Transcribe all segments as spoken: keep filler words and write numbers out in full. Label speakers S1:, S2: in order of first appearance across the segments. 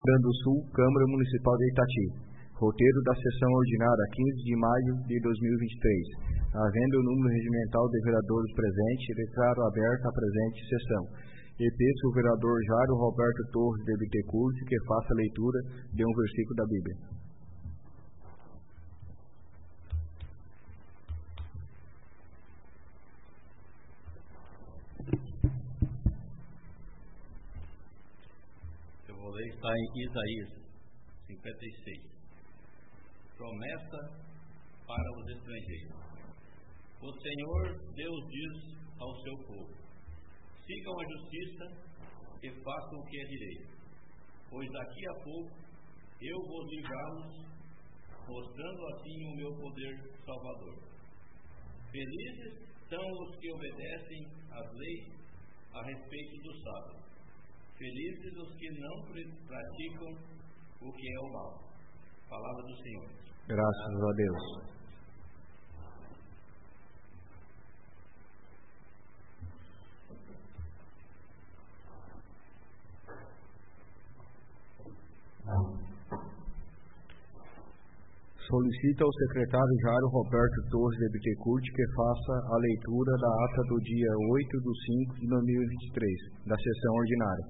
S1: Rio Grande do Sul, Câmara Municipal de Itati. Roteiro da sessão ordinária, quinze de maio de dois mil e vinte e três. Havendo o número regimental de vereadores presentes, declaro aberta a presente sessão. E peço o vereador Jairo Roberto Torres de Bittencourt que faça a leitura de um versículo da Bíblia.
S2: Eu vou ler, está em Isaías cinquenta e seis. Promessa para os estrangeiros. O Senhor Deus diz ao seu povo: sigam a justiça e façam o que é direito, pois daqui a pouco eu vou livrá-los, mostrando assim o meu poder salvador. Felizes são os que obedecem às leis a respeito do sábado. Felizes os que não praticam o que é o mal. Palavra do Senhor.
S1: Graças a Deus. Solicita ao secretário Jairo Roberto Torres de Bittencourt que faça a leitura da ata do dia oito de cinco de dois mil e vinte e três, da sessão ordinária.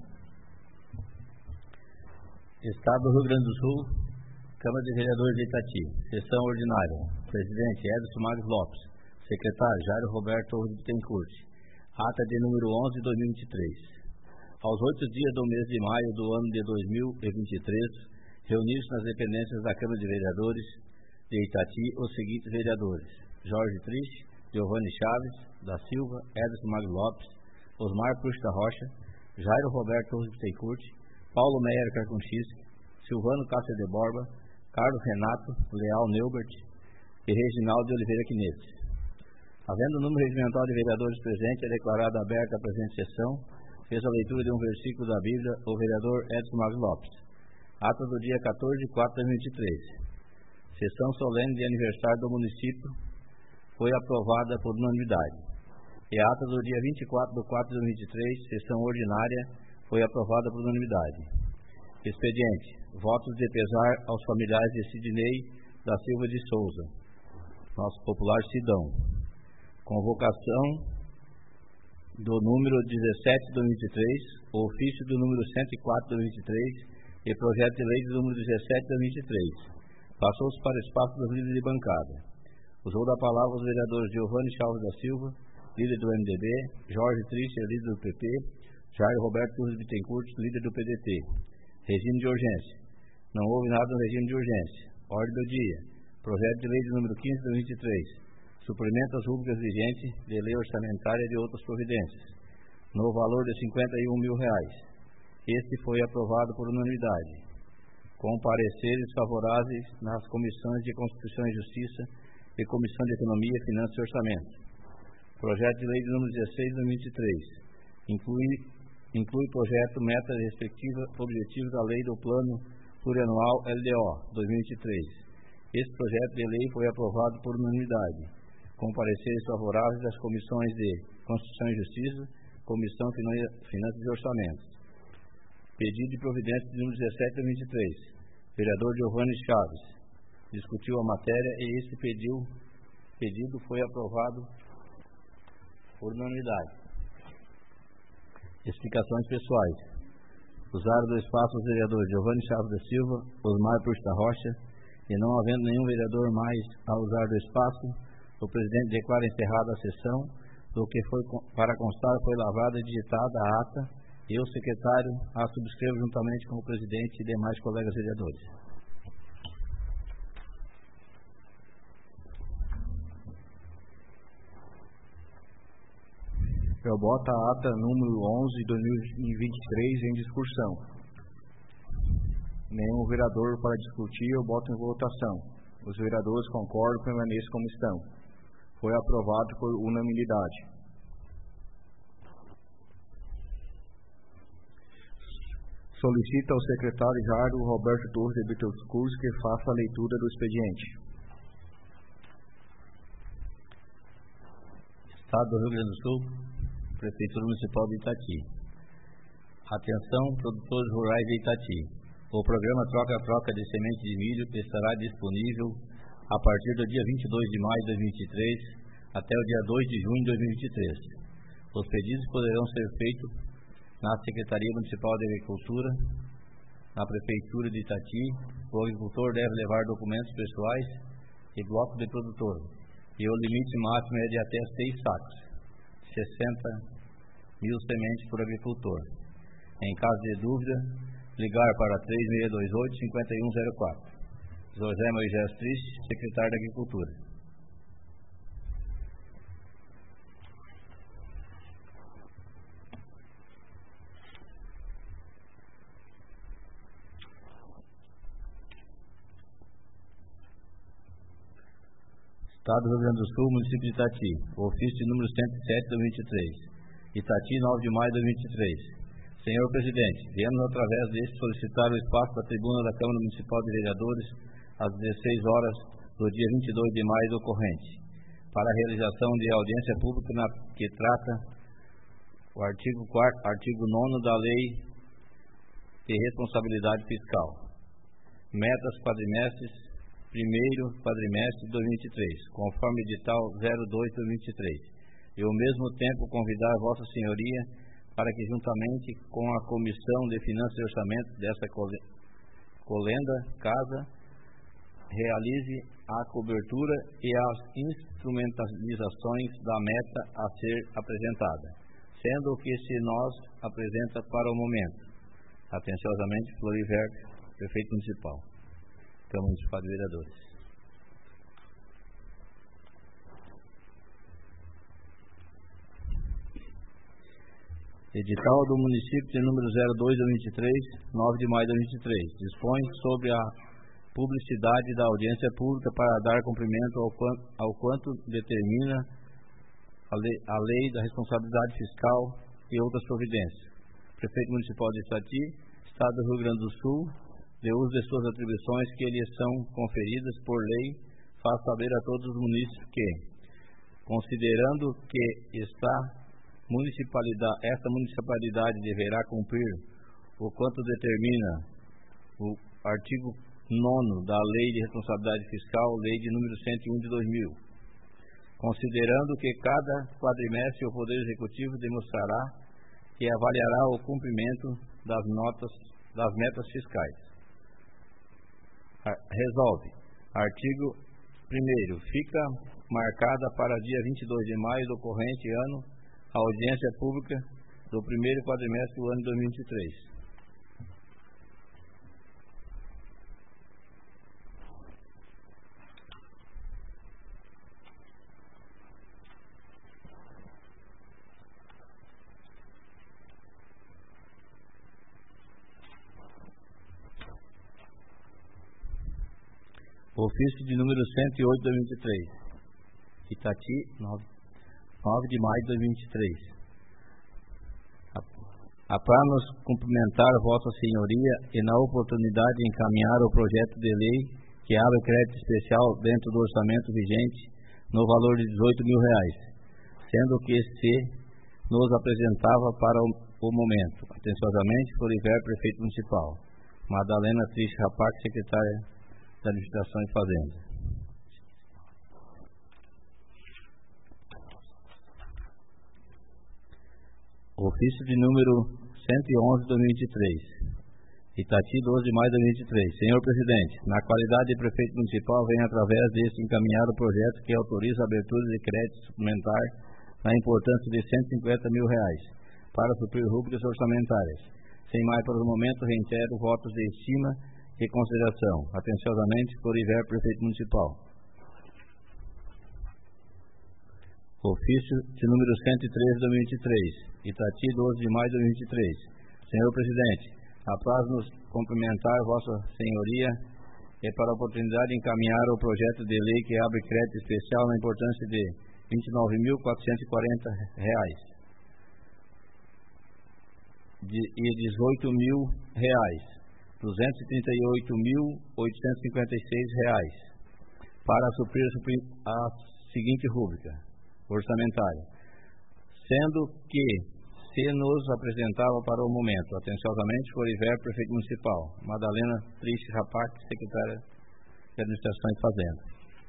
S2: Estado do Rio Grande do Sul, Câmara de Vereadores de Itati, sessão ordinária. Presidente Edson Magos Lopes. Secretário Jairo Roberto Torres de Bittencourt. Ata de número onze de dois mil e vinte e três. Aos oito dias do mês de maio do ano de dois mil e vinte e três, reuniram-se nas dependências da Câmara de Vereadores de Itati os seguintes vereadores: Jorge Triste, Giovanni Chaves da Silva, Edson Magos Lopes, Osmar Puxa da Rocha, Jairo Roberto Torres de Bittencourt, Paulo Meyer Carconchis, Silvano Cássio de Borba, Carlos Renato Leal Neubert e Reginaldo de Oliveira Quinetes. Havendo o número regimental de vereadores presentes, é declarada aberta a presente sessão. Fez a leitura de um versículo da Bíblia o vereador Edson Magos Lopes. Ata do dia quatorze de quatro de dois mil e vinte e três. Sessão solene de aniversário do município foi aprovada por unanimidade. E a ata do dia vinte e quatro de quatro de dois mil e vinte e três, sessão ordinária, foi aprovada por unanimidade. Expediente: votos de pesar aos familiares de Sidney da Silva de Souza, nosso popular Sidão. Convocação do número dezessete de dois mil e vinte e três, o ofício do número cento e quatro de dois mil e vinte e três e projeto de lei do número dezessete de dois mil e vinte e três. Passou-se para o espaço dos líderes de bancada. Usou da palavra os vereadores Giovanni Chaves da Silva, líder do M D B, Jorge Triste, líder do P P, Jairo Roberto Torres de Bittencourt, líder do P D T. Regime de urgência. Não houve nada no regime de urgência. Ordem do dia. Projeto de lei de número quinze de dois mil e vinte e três. Suplemento às rubricas vigentes de lei orçamentária e de outras providências, no valor de cinquenta e um mil reais. Este foi aprovado por unanimidade, com pareceres favoráveis nas comissões de Constituição e Justiça e Comissão de Economia, Finanças e Orçamento. Projeto de lei de número dezesseis de dois mil e vinte e três. Inclui, inclui projeto, meta e respectiva objetivos da lei do Plano Plurianual L D O dois mil e vinte e três. Este projeto de lei foi aprovado por unanimidade, com pareceres favoráveis das comissões de Constituição e Justiça, Comissão de Finanças e Orçamento. Pedido de providência de número dezessete de dois mil e vinte e três. Vereador Giovanni Chaves discutiu a matéria e este pediu, pedido foi aprovado por unanimidade. Explicações pessoais. Usaram do espaço os vereadores Giovanni Chaves da Silva, Osmar Puxa da Rocha, e não havendo nenhum vereador mais a usar do espaço, o presidente declara encerrada a sessão, do que foi para constar foi lavrada e digitada a ata, e o secretário a subscreve juntamente com o presidente e demais colegas vereadores.
S1: Eu boto a ata número onze de dois mil e vinte e três em discussão. Nenhum vereador para discutir, eu boto em votação. Os vereadores concordam e permaneçam como estão. Foi aprovado por unanimidade. Solicita ao secretário Jairo Roberto Torres de Bittencourt que faça a leitura do expediente.
S2: Estado do Rio Grande do Sul, Prefeitura Municipal de Itati. Atenção, produtores rurais de Itati. O programa Troca-Troca de Semente de Milho estará disponível a partir do dia vinte e dois de maio de dois mil e vinte e três até o dia dois de junho de dois mil e vinte e três. Os pedidos poderão ser feitos na Secretaria Municipal de Agricultura, na Prefeitura de Itati. O agricultor deve levar documentos pessoais e bloco de produtor. E o limite máximo é de até seis sacos, sessenta mil sementes por agricultor. Em caso de dúvida, ligar para três seis dois oito, cinco um zero quatro. José Moisés Triste, secretário da Agricultura. Estado do Rio Grande do Sul, município de Itati. Ofício de número cento e sete de dois mil e vinte e três. Itati, nove de maio de dois mil e vinte e três. Senhor Presidente, viemos através deste solicitar o espaço da tribuna da Câmara Municipal de Vereadores às dezesseis horas do dia vinte e dois de maio do corrente, para a realização de audiência pública na que trata o artigo quarto, artigo nono da Lei de Responsabilidade Fiscal. Metas quadrimestres, primeiro quadrimestre de dois mil e vinte e três, conforme edital zero dois de dois mil e vinte e três. E ao mesmo tempo convidar Vossa Senhoria para que, juntamente com a Comissão de Finanças e Orçamento dessa colenda casa, realize a cobertura e as instrumentalizações da meta a ser apresentada, sendo o que se nos apresenta para o momento. Atenciosamente, Floriberto, Prefeito Municipal, Câmara Municipal de Vereadores. Edital do município de número zero dois de dois mil e vinte e três, nove de maio de dois mil e vinte e três, dispõe sobre a publicidade da audiência pública para dar cumprimento ao quanto, ao quanto determina a lei, a lei da responsabilidade fiscal e outras providências. Prefeito Municipal de Itati, Estado do Rio Grande do Sul, de uso de suas atribuições que lhes são conferidas por lei, faz saber a todos os munícipes que, considerando que está municipalidade, esta municipalidade deverá cumprir o quanto determina o artigo nono da Lei de Responsabilidade Fiscal, Lei de número cento e um de dois mil. Considerando que cada quadrimestre o Poder Executivo demonstrará que avaliará o cumprimento das notas, das metas fiscais. Resolve. Artigo primeiro. Fica marcada para dia vinte e dois de maio do corrente ano a audiência pública do primeiro quadrimestre do ano de dois mil e vinte e três. Ofício de número cento e oito de dois mil e vinte e três. Itati, nove de maio de dois mil e vinte e três. Para nos cumprimentar Vossa Senhoria e na oportunidade de encaminhar o projeto de lei que abre crédito especial dentro do orçamento vigente no valor de dezoito mil reais, sendo que se nos apresentava para o, o momento. Atenciosamente, Floriberto, Prefeito Municipal. Madalena Triste Rapac, Secretária da Administração e Fazenda. Ofício de número cento e onze de dois mil e vinte e três. Itati, doze de maio de dois mil e vinte e três. Senhor Presidente, na qualidade de Prefeito Municipal, venho através deste encaminhar o projeto que autoriza a abertura de crédito suplementar na importância de cento e cinquenta mil reais para suprir rubricas orçamentárias. Sem mais por o momento, reitero votos de estima e consideração. Atenciosamente, Floriberto, Prefeito Municipal. Ofício de número cento e treze de dois mil e vinte e três. Itati, doze de maio de dois mil e vinte e três. Senhor Presidente, apraz-nos cumprimentar Vossa Senhoria e para a oportunidade de encaminhar o projeto de lei que abre crédito especial na importância de vinte e nove mil quatrocentos e quarenta reais de, e dezoito mil reais, duzentos e trinta e oito mil oitocentos e cinquenta e seis reais para suprir a seguinte rúbrica orçamentária, sendo que se nos apresentava para o momento. Atenciosamente, Floriver, prefeito municipal. Madalena Triste Rapac, secretária de Administração e Fazenda.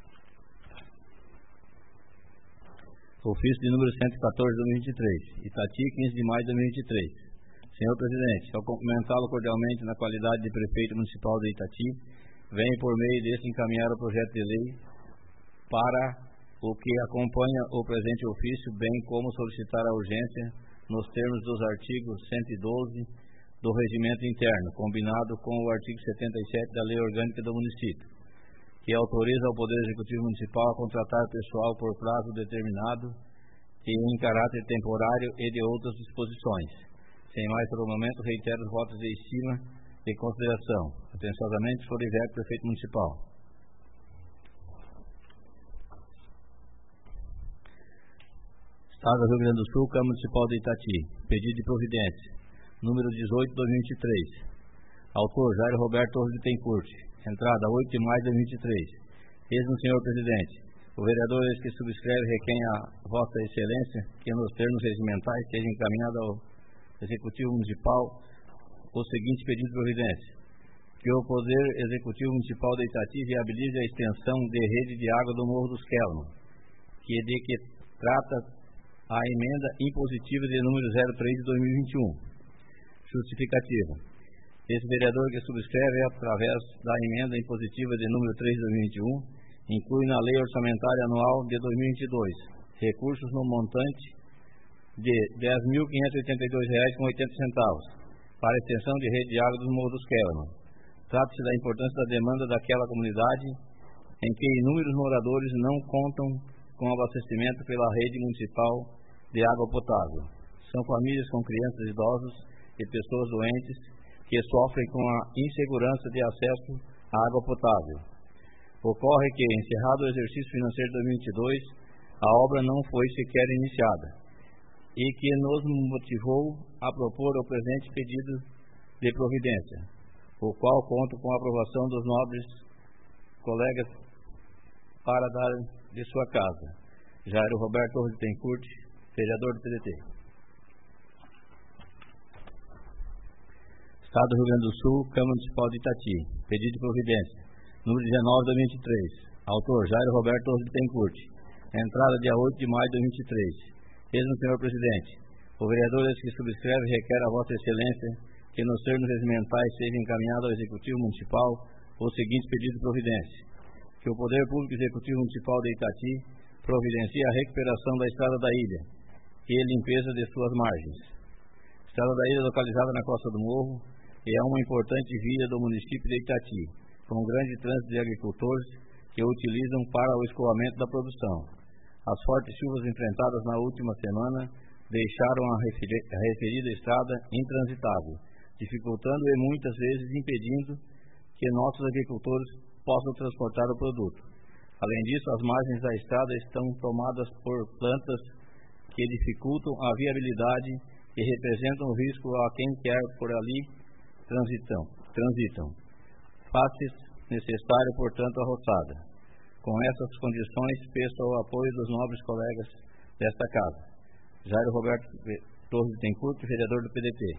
S2: Ofício de número cento e quatorze de dois mil e vinte e três. Itati, quinze de maio de dois mil e vinte e três. Senhor Presidente, ao cumprimentá-lo cordialmente na qualidade de prefeito municipal de Itati, venho por meio deste encaminhar o projeto de lei para o que acompanha o presente ofício, bem como solicitar a urgência nos termos dos artigos cento e doze do Regimento Interno, combinado com o artigo setenta e sete da Lei Orgânica do Município, que autoriza o Poder Executivo Municipal a contratar pessoal por prazo determinado e em caráter temporário e de outras disposições. Sem mais pelo momento, reitero os votos de estima e consideração. Atenciosamente, Floriver, prefeito municipal. Estado do Rio Grande do Sul, Câmara Municipal de Itati. Pedido de providência. Número dezoito de dois mil e vinte e três. Autor, Jairo Roberto Torres de Tencourt. Entrada, oito de maio de dois mil e vinte e três. Mesmo senhor presidente, o vereador que subscreve requer a Vossa Excelência que nos termos regimentais seja encaminhado ao Executivo Municipal o seguinte pedido de providência: que o Poder Executivo Municipal de Itati viabilize a extensão de rede de água do Morro dos Kelman, que de que trata a emenda impositiva de número zero três de dois mil e vinte e um. Justificativa. Esse vereador que subscreve, através da emenda impositiva de número três de dois mil e vinte e um, inclui na Lei Orçamentária Anual de dois mil e vinte e dois recursos no montante de dez mil quinhentos e oitenta e dois reais e oitenta centavos para a extensão de rede de água dos Morros dos Kelman. Trata-se da importância da demanda daquela comunidade em que inúmeros moradores não contam com abastecimento pela rede municipal de água potável. São famílias com crianças idosas e pessoas doentes que sofrem com a insegurança de acesso à água potável. Ocorre que, encerrado o exercício financeiro de dois mil e vinte e dois, a obra não foi sequer iniciada, e que nos motivou a propor o presente pedido de providência, o qual conto com a aprovação dos nobres colegas para dar de sua casa. Jairo Roberto Torres de Tencourt, vereador do P D T. Estado do Rio Grande do Sul, Câmara Municipal de Itati. Pedido de providência. Número dezenove de dois mil e vinte e três. Autor, Jairo Roberto Torres de Tencourt. Entrada dia oito de maio de dois mil e vinte e três. Mesmo senhor presidente, o vereador que subscreve requer a Vossa Excelência que nos termos regimentais seja encaminhado ao Executivo Municipal o seguinte pedido de providência: que o Poder Público Executivo Municipal de Itati providencie a recuperação da Estrada da Ilha e a limpeza de suas margens. Estrada da Ilha localizada na Costa do Morro é uma importante via do município de Itati, com grande trânsito de agricultores que o utilizam para o escoamento da produção. As fortes chuvas enfrentadas na última semana deixaram a referida estrada intransitável, dificultando e muitas vezes impedindo que nossos agricultores possam transportar o produto. Além disso, as margens da estrada estão tomadas por plantas que dificultam a viabilidade e representam risco a quem quer por ali transitam. transitam. Faz-se necessário, portanto, a roçada. Com essas condições, peço o apoio dos nobres colegas desta casa. Jairo Roberto Torres de Tencourt, vereador do P D T.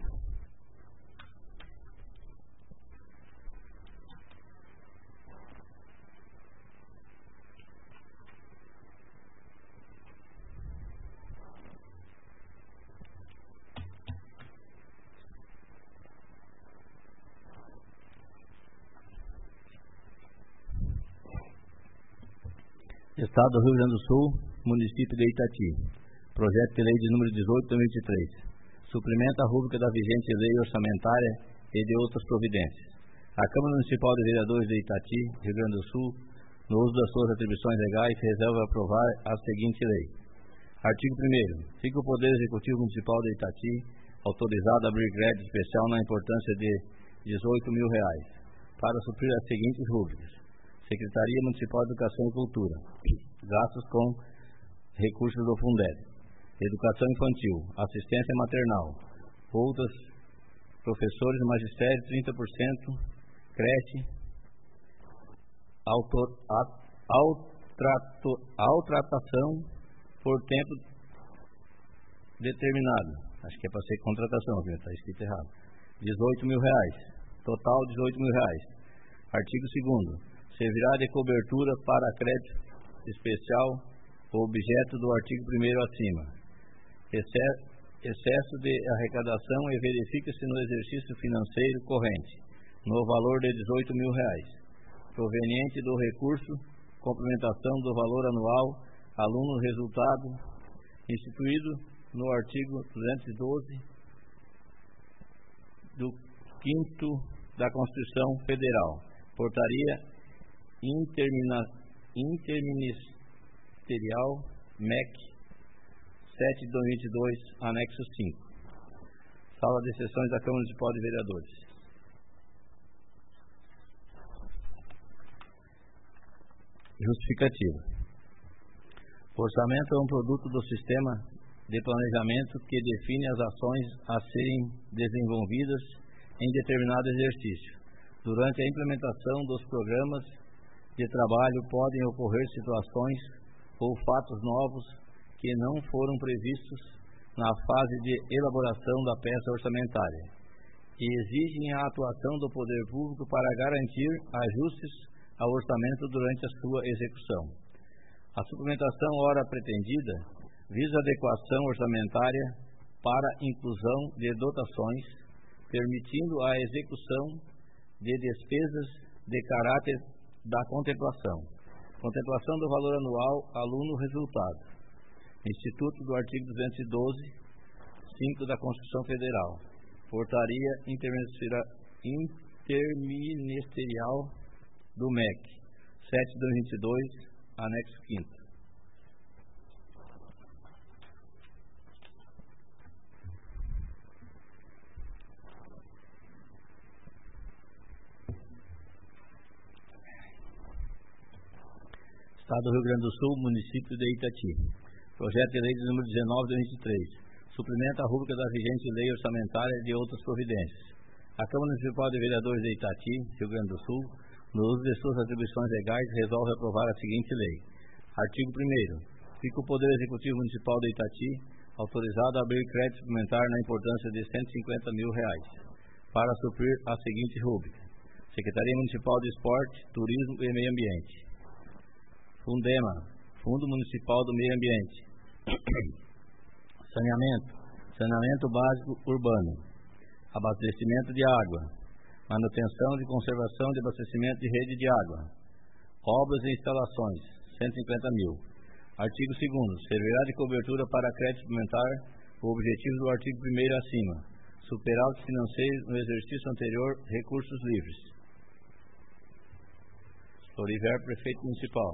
S2: Estado do Rio Grande do Sul, município de Itati. Projeto de lei de número dezoito de dois mil e vinte e três. Suplementa a rúbrica da vigente lei orçamentária e de outras providências. A Câmara Municipal de Vereadores de Itati, Rio Grande do Sul, no uso das suas atribuições legais, resolve aprovar a seguinte lei. Artigo primeiro. Fica o Poder Executivo Municipal de Itati autorizado a abrir crédito especial na importância de dezoito mil reais para suprir as seguintes rúbricas: Secretaria Municipal de Educação e Cultura, gastos com recursos do Fundeb, Educação Infantil, Assistência Maternal, outras, professores, magistério, trinta por cento, creche, autor, a, ao, trato, ao tratação por tempo determinado, Acho que é para ser contratação, está escrito errado. dezoito mil reais. Total dezoito mil reais. Artigo segundo. Servirá de cobertura para crédito especial o objeto do artigo primeiro acima. Excesso de arrecadação e verifica-se no exercício financeiro corrente, no valor de dezoito mil reais, proveniente do recurso, complementação do valor anual, aluno resultado, instituído no artigo duzentos e doze do quinto da Constituição Federal, portaria intermina, interministerial M E C sete de dois mil e vinte e dois, anexo cinco. Sala de sessões da Câmara Municipal de Vereadores. Justificativa. O orçamento é um produto do sistema de planejamento que define as ações a serem desenvolvidas em determinado exercício. Durante a implementação dos programas de trabalho podem ocorrer situações ou fatos novos que não foram previstos na fase de elaboração da peça orçamentária e exigem a atuação do poder público para garantir ajustes ao orçamento durante a sua execução. A suplementação ora pretendida visa adequação orçamentária para inclusão de dotações, permitindo a execução de despesas de caráter da contemplação. Contemplação do valor anual, aluno resultado. Instituto do artigo duzentos e doze, cinco da Constituição Federal. Portaria interministerial, interministerial do M E C, sete de dois mil e vinte e dois, anexo quinto. Estado do Rio Grande do Sul, município de Itati. Projeto de lei de número dezenove de dois mil e vinte e três. Suplementa a rúbrica da vigente lei orçamentária de outras providências. A Câmara Municipal de Vereadores de Itati, Rio Grande do Sul, no uso de suas atribuições legais, resolve aprovar a seguinte lei. Artigo primeiro. Fica o Poder Executivo Municipal de Itati autorizado a abrir crédito suplementar na importância de cento e cinquenta mil reais para suprir a seguinte rúbrica. Secretaria Municipal de Esporte, Turismo e Meio Ambiente. Fundema, Fundo Municipal do Meio Ambiente. Saneamento, saneamento básico urbano. Abastecimento de água. Manutenção de conservação de abastecimento de rede de água. Obras e instalações, cento e cinquenta mil. Artigo segundo. Servirá de cobertura para crédito suplementar o objetivo do artigo primeiro acima. Superávit financeiro no exercício anterior, recursos livres. Floriver, Prefeito Municipal.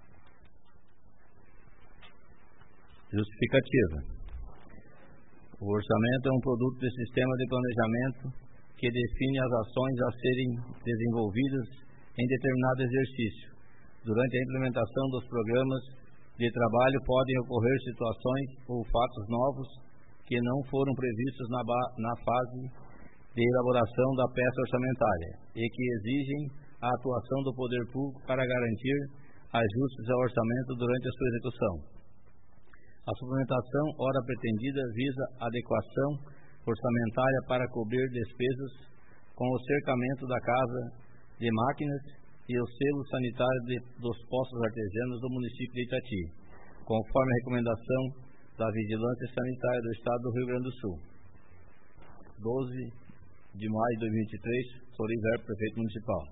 S2: Justificativa. O orçamento é um produto do sistema de planejamento que define as ações a serem desenvolvidas em determinado exercício. Durante a implementação dos programas de trabalho podem ocorrer situações ou fatos novos que não foram previstos na, na fase de elaboração da peça orçamentária e que exigem a atuação do poder público para garantir ajustes ao orçamento durante a sua execução. A suplementação, ora pretendida, visa adequação orçamentária para cobrir despesas com o cercamento da casa de máquinas e o selo sanitário de, dos postos artesianos do município de Itati, conforme a recomendação da Vigilância Sanitária do Estado do Rio Grande do Sul. doze de maio de dois mil e vinte e três, Floriver, Prefeito Municipal.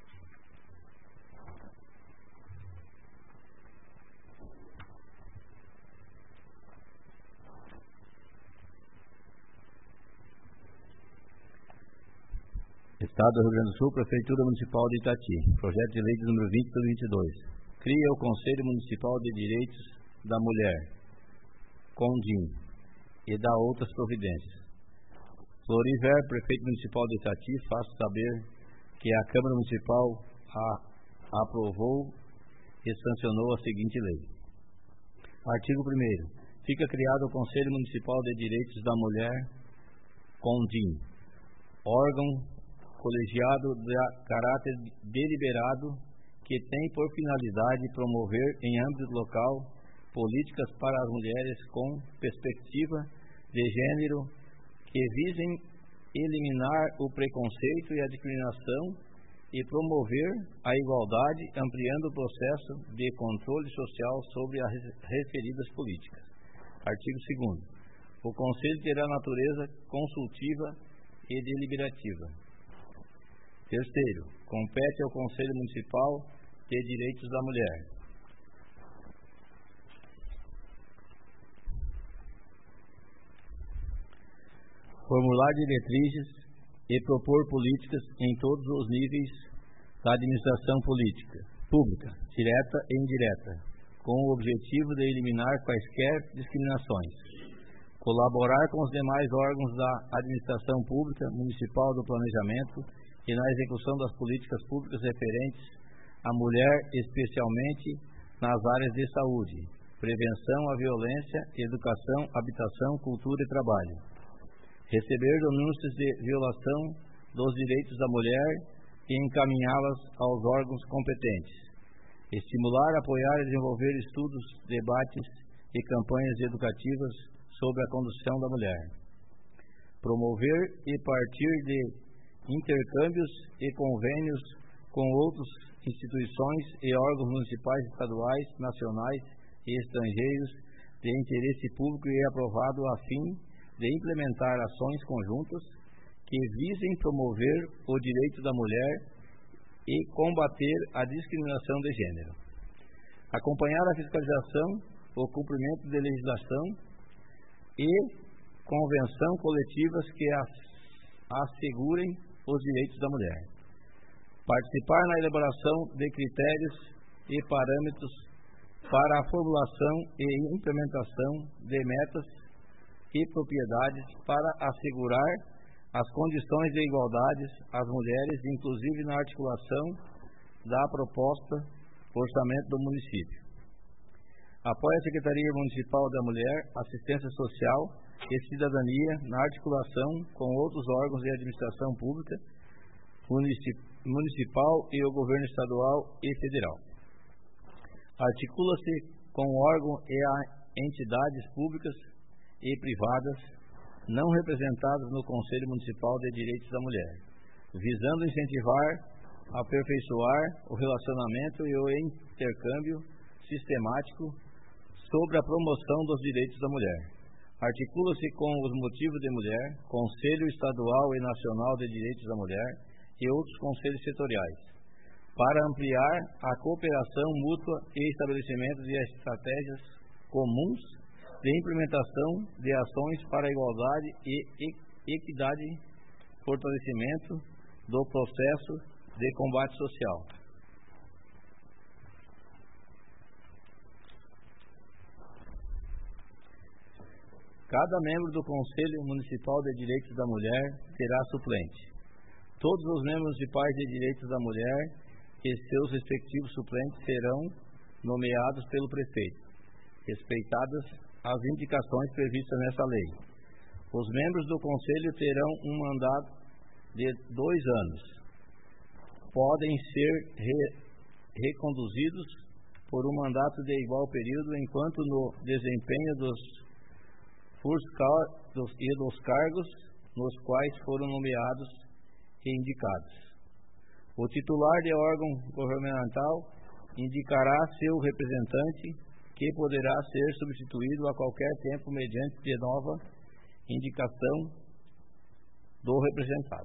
S2: Estado do Rio Grande do Sul, Prefeitura Municipal de Itati. Projeto de lei de número vinte de dois mil e vinte e dois. Cria o Conselho Municipal de Direitos da Mulher, CONDIM, e dá outras providências. Floriver, Prefeito Municipal de Itati, faço saber que a Câmara Municipal a, aprovou e sancionou a seguinte lei. Artigo primeiro. Fica criado o Conselho Municipal de Direitos da Mulher, CONDIM, órgão colegiado de caráter deliberado que tem por finalidade promover em âmbito local políticas para as mulheres com perspectiva de gênero que visem eliminar o preconceito e a discriminação e promover a igualdade, ampliando o processo de controle social sobre as referidas políticas. Artigo segundo. O Conselho terá natureza consultiva e deliberativa. Terceiro, compete ao Conselho Municipal de Direitos da Mulher formular diretrizes e propor políticas em todos os níveis da administração política, pública, direta e indireta, com o objetivo de eliminar quaisquer discriminações. Colaborar com os demais órgãos da administração pública, municipal do planejamento e na execução das políticas públicas referentes à mulher, especialmente nas áreas de saúde, prevenção à violência, educação, habitação, cultura e trabalho. Receber denúncias de violação dos direitos da mulher e encaminhá-las aos órgãos competentes. Estimular, apoiar e desenvolver estudos, debates e campanhas educativas sobre a condição da mulher. Promover e partir de intercâmbios e convênios com outras instituições e órgãos municipais, estaduais, nacionais e estrangeiros de interesse público e aprovado a fim de implementar ações conjuntas que visem promover o direito da mulher e combater a discriminação de gênero. Acompanhar a fiscalização, o cumprimento de legislação e convenção coletivas que assegurem os direitos da mulher. Participar na elaboração de critérios e parâmetros para a formulação e implementação de metas e propriedades para assegurar as condições de igualdade às mulheres, inclusive na articulação da proposta orçamento do município. Apoia a Secretaria Municipal da Mulher, Assistência Social e Cidadania na articulação com outros órgãos de administração pública, municipal e o governo estadual e federal. Articula-se com o órgão e a entidades públicas e privadas não representadas no Conselho Municipal de Direitos da Mulher, visando incentivar, aperfeiçoar o relacionamento e o intercâmbio sistemático sobre a promoção dos direitos da mulher. Articula-se com os motivos de mulher, Conselho Estadual e Nacional de Direitos da Mulher e outros conselhos setoriais, para ampliar a cooperação mútua e estabelecimento de estratégias comuns de implementação de ações para a igualdade e equidade, fortalecimento do processo de combate social. Cada membro do Conselho Municipal de Direitos da Mulher terá suplente. Todos os membros municipais de Direitos da Mulher e seus respectivos suplentes serão nomeados pelo prefeito, respeitadas as indicações previstas nessa lei. Os membros do Conselho terão um mandato de dois anos. Podem ser re, reconduzidos por um mandato de igual período enquanto no desempenho dos, dos, e dos cargos nos quais foram nomeados e indicados. O titular de órgão governamental indicará seu representante, que poderá ser substituído a qualquer tempo mediante de nova indicação do representado.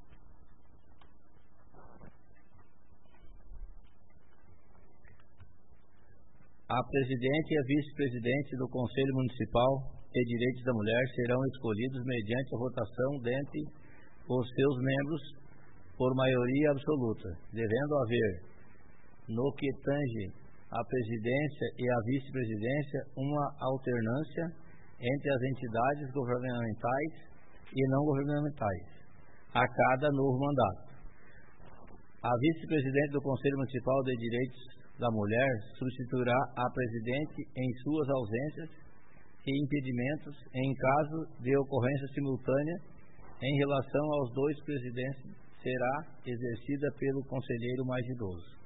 S2: A presidente e a vice-presidente do Conselho Municipal de Direitos da Mulher serão escolhidos mediante a votação dentre os seus membros por maioria absoluta, devendo haver, no que tange a presidência e a vice-presidência, uma alternância entre as entidades governamentais e não governamentais, a cada novo mandato. A vice-presidente do Conselho Municipal de Direitos da Mulher substituirá a presidente em suas ausências e impedimentos em caso de ocorrência simultânea em relação aos dois presidentes, será exercida pelo conselheiro mais idoso.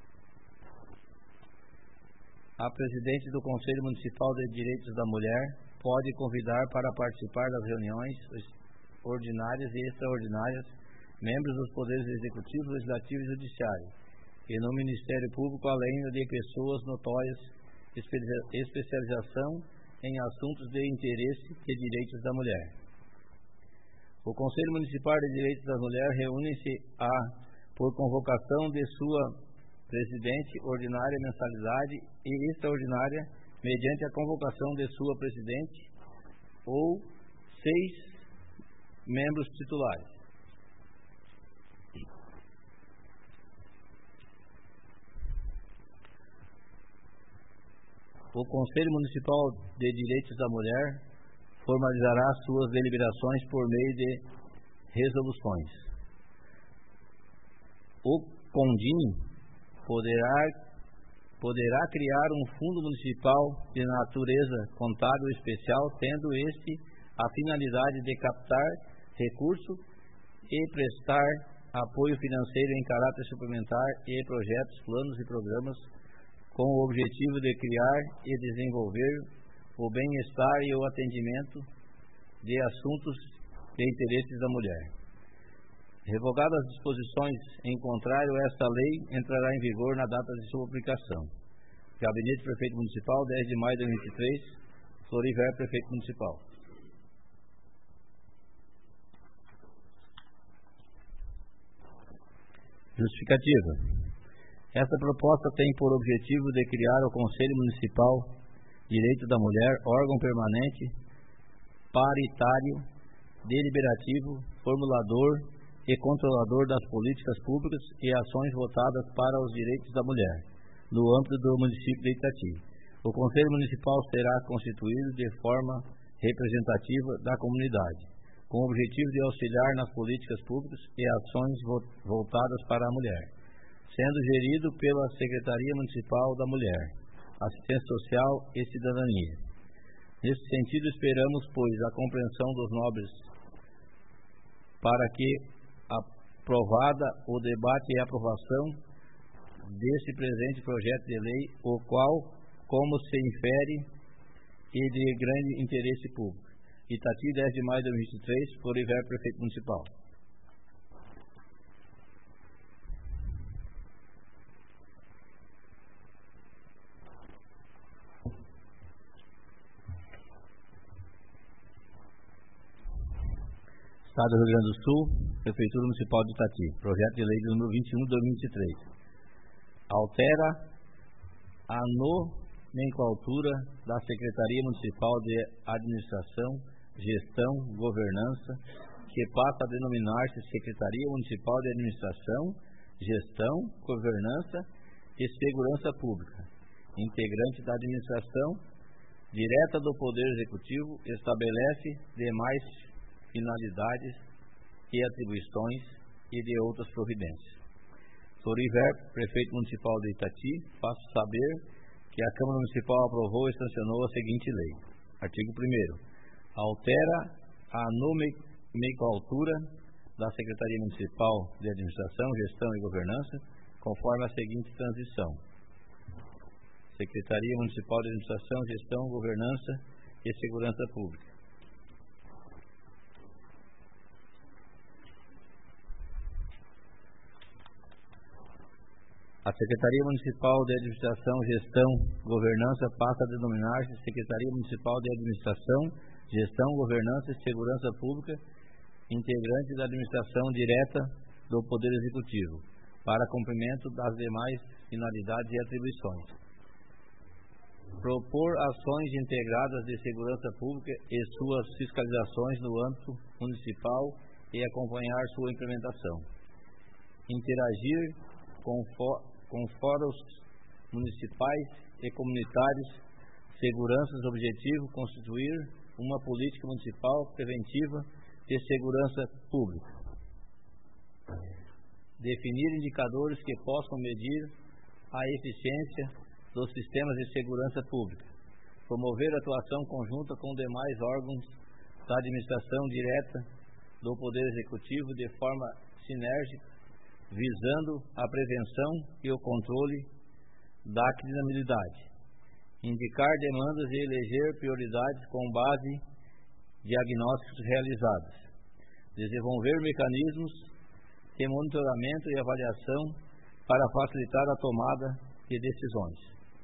S2: A presidente do Conselho Municipal de Direitos da Mulher pode convidar para participar das reuniões ordinárias e extraordinárias, membros dos poderes executivo, legislativo e judiciário, e no Ministério Público, além de pessoas notórias, especialização em assuntos de interesse e direitos da mulher. O Conselho Municipal de Direitos da Mulher reúne-se a, por convocação de sua presidente ordinária, mensalidade e extraordinária, mediante a convocação de sua presidente ou seis membros titulares. O Conselho Municipal de Direitos da Mulher formalizará suas deliberações por meio de resoluções. O CONDIM poderá, poderá criar um fundo municipal de natureza contábil especial, tendo este a finalidade de captar recursos e prestar apoio financeiro em caráter suplementar e projetos, planos e programas com o objetivo de criar e desenvolver o bem-estar e o atendimento de assuntos de interesses da mulher. Revogadas as disposições em contrário, esta lei entrará em vigor na data de sua aplicação. Gabinete Prefeito Municipal, dez de maio de dois mil e vinte e três, Floriver, Prefeito Municipal. Justificativa. Esta proposta tem por objetivo de criar o Conselho Municipal Direito da Mulher, órgão permanente, paritário, deliberativo, formulador e controlador das políticas públicas e ações votadas para os direitos da mulher, no âmbito do município de Itati. O Conselho Municipal será constituído de forma representativa da comunidade, com o objetivo de auxiliar nas políticas públicas e ações voltadas para a mulher, sendo gerido pela Secretaria Municipal da Mulher, Assistência Social e Cidadania. Nesse sentido, esperamos, pois, a compreensão dos nobres para que, aprovada o debate e aprovação desse presente projeto de lei, o qual, como se infere, é de grande interesse público. Itati, dez de maio de dois mil e vinte e três, Floriver, Prefeito Municipal. Estado do Rio Grande do Sul, Prefeitura Municipal de Itati, projeto de lei número vinte e um de dois mil e vinte e três. Altera a nomenclatura da Secretaria Municipal de Administração, Gestão, Governança, que passa a denominar-se Secretaria Municipal de Administração, Gestão, Governança e Segurança Pública, integrante da administração direta do Poder Executivo, estabelece demais finalidades e atribuições e de outras providências. Floriver, Prefeito Municipal de Itati, faço saber que a Câmara Municipal aprovou e sancionou a seguinte lei. Artigo primeiro. Altera a nomenclatura da Secretaria Municipal de Administração, Gestão e Governança, conforme a seguinte transição. Secretaria Municipal de Administração, Gestão, Governança e Segurança Pública. A Secretaria Municipal de Administração, Gestão, Governança passa a denominar-se Secretaria Municipal de Administração, Gestão, Governança e Segurança Pública, integrante da administração direta do Poder Executivo, para cumprimento das demais finalidades e atribuições. Propor ações integradas de segurança pública e suas fiscalizações no âmbito municipal e acompanhar sua implementação. Interagir com com fóruns municipais e comunitários, seguranças, objetivo, constituir uma política municipal preventiva de segurança pública. Definir indicadores que possam medir a eficiência dos sistemas de segurança pública. Promover atuação conjunta com demais órgãos da administração direta do Poder Executivo de forma sinérgica, visando a prevenção e o controle da criminalidade. Indicar demandas e eleger prioridades com base em diagnósticos realizados. desenvolver mecanismos de monitoramento e avaliação para facilitar a tomada de decisões.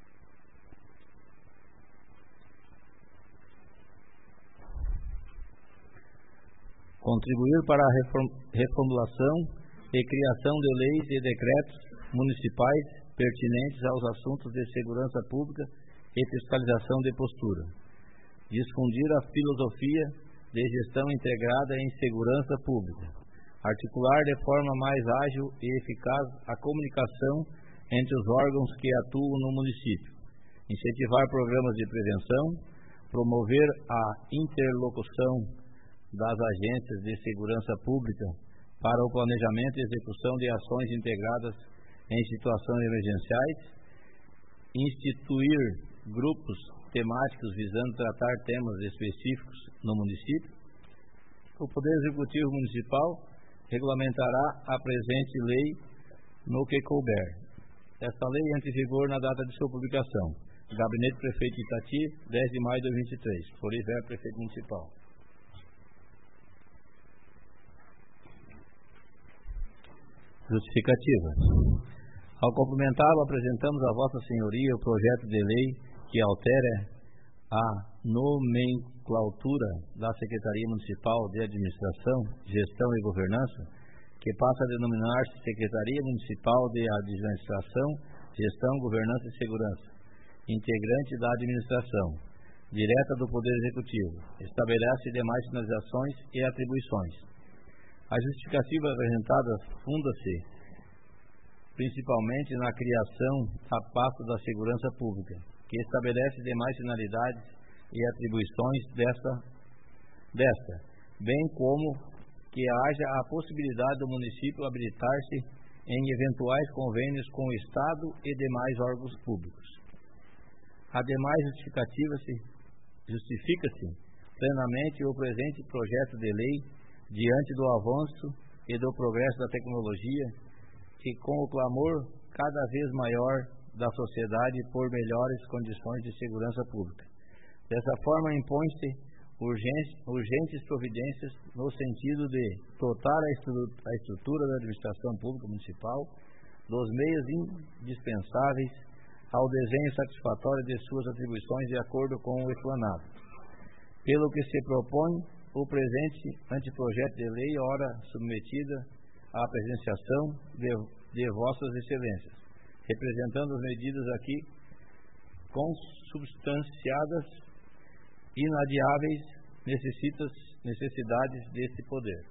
S2: Contribuir para a reformulação e criação de leis e decretos municipais pertinentes aos assuntos de segurança pública e fiscalização de postura. Difundir a filosofia de gestão integrada em segurança pública. Articular de forma mais ágil e eficaz a comunicação entre os órgãos que atuam no município. Incentivar programas de prevenção. Promover a interlocução das agências de segurança pública para o planejamento e execução de ações integradas em situações emergenciais. Instituir grupos temáticos visando tratar temas específicos no município. O Poder Executivo Municipal regulamentará a presente lei no que couber. Esta lei entra em vigor na data de sua publicação. Gabinete Prefeito de Itati, dez de maio de dois mil e vinte e três. Floriver, Prefeito Municipal. Justificativa. Ao cumprimentá-lo, apresentamos a Vossa Senhoria o projeto de lei que altera a nomenclatura da Secretaria Municipal de Administração, Gestão e Governança, que passa a denominar-se Secretaria Municipal de Administração, Gestão, Governança e Segurança, integrante da administração, direta do Poder Executivo, estabelece demais finalizações e atribuições. A justificativa apresentada funda-se principalmente na criação da pasta da Segurança Pública, que estabelece demais finalidades e atribuições desta, desta, bem como que haja a possibilidade do município habilitar-se em eventuais convênios com o Estado e demais órgãos públicos. Ademais, justificativa-se, justifica-se plenamente o presente projeto de lei diante do avanço e do progresso da tecnologia e com o clamor cada vez maior da sociedade por melhores condições de segurança pública. Dessa forma, impõe-se urgentes, urgentes providências no sentido de dotar a, estru, a estrutura da administração pública municipal dos meios indispensáveis ao desenho satisfatório de suas atribuições de acordo com o explanado. Pelo que se propõe o presente anteprojeto de lei, ora submetida à presenciação de, de Vossas Excelências, representando as medidas aqui consubstanciadas, inadiáveis necessitas, necessidades deste poder.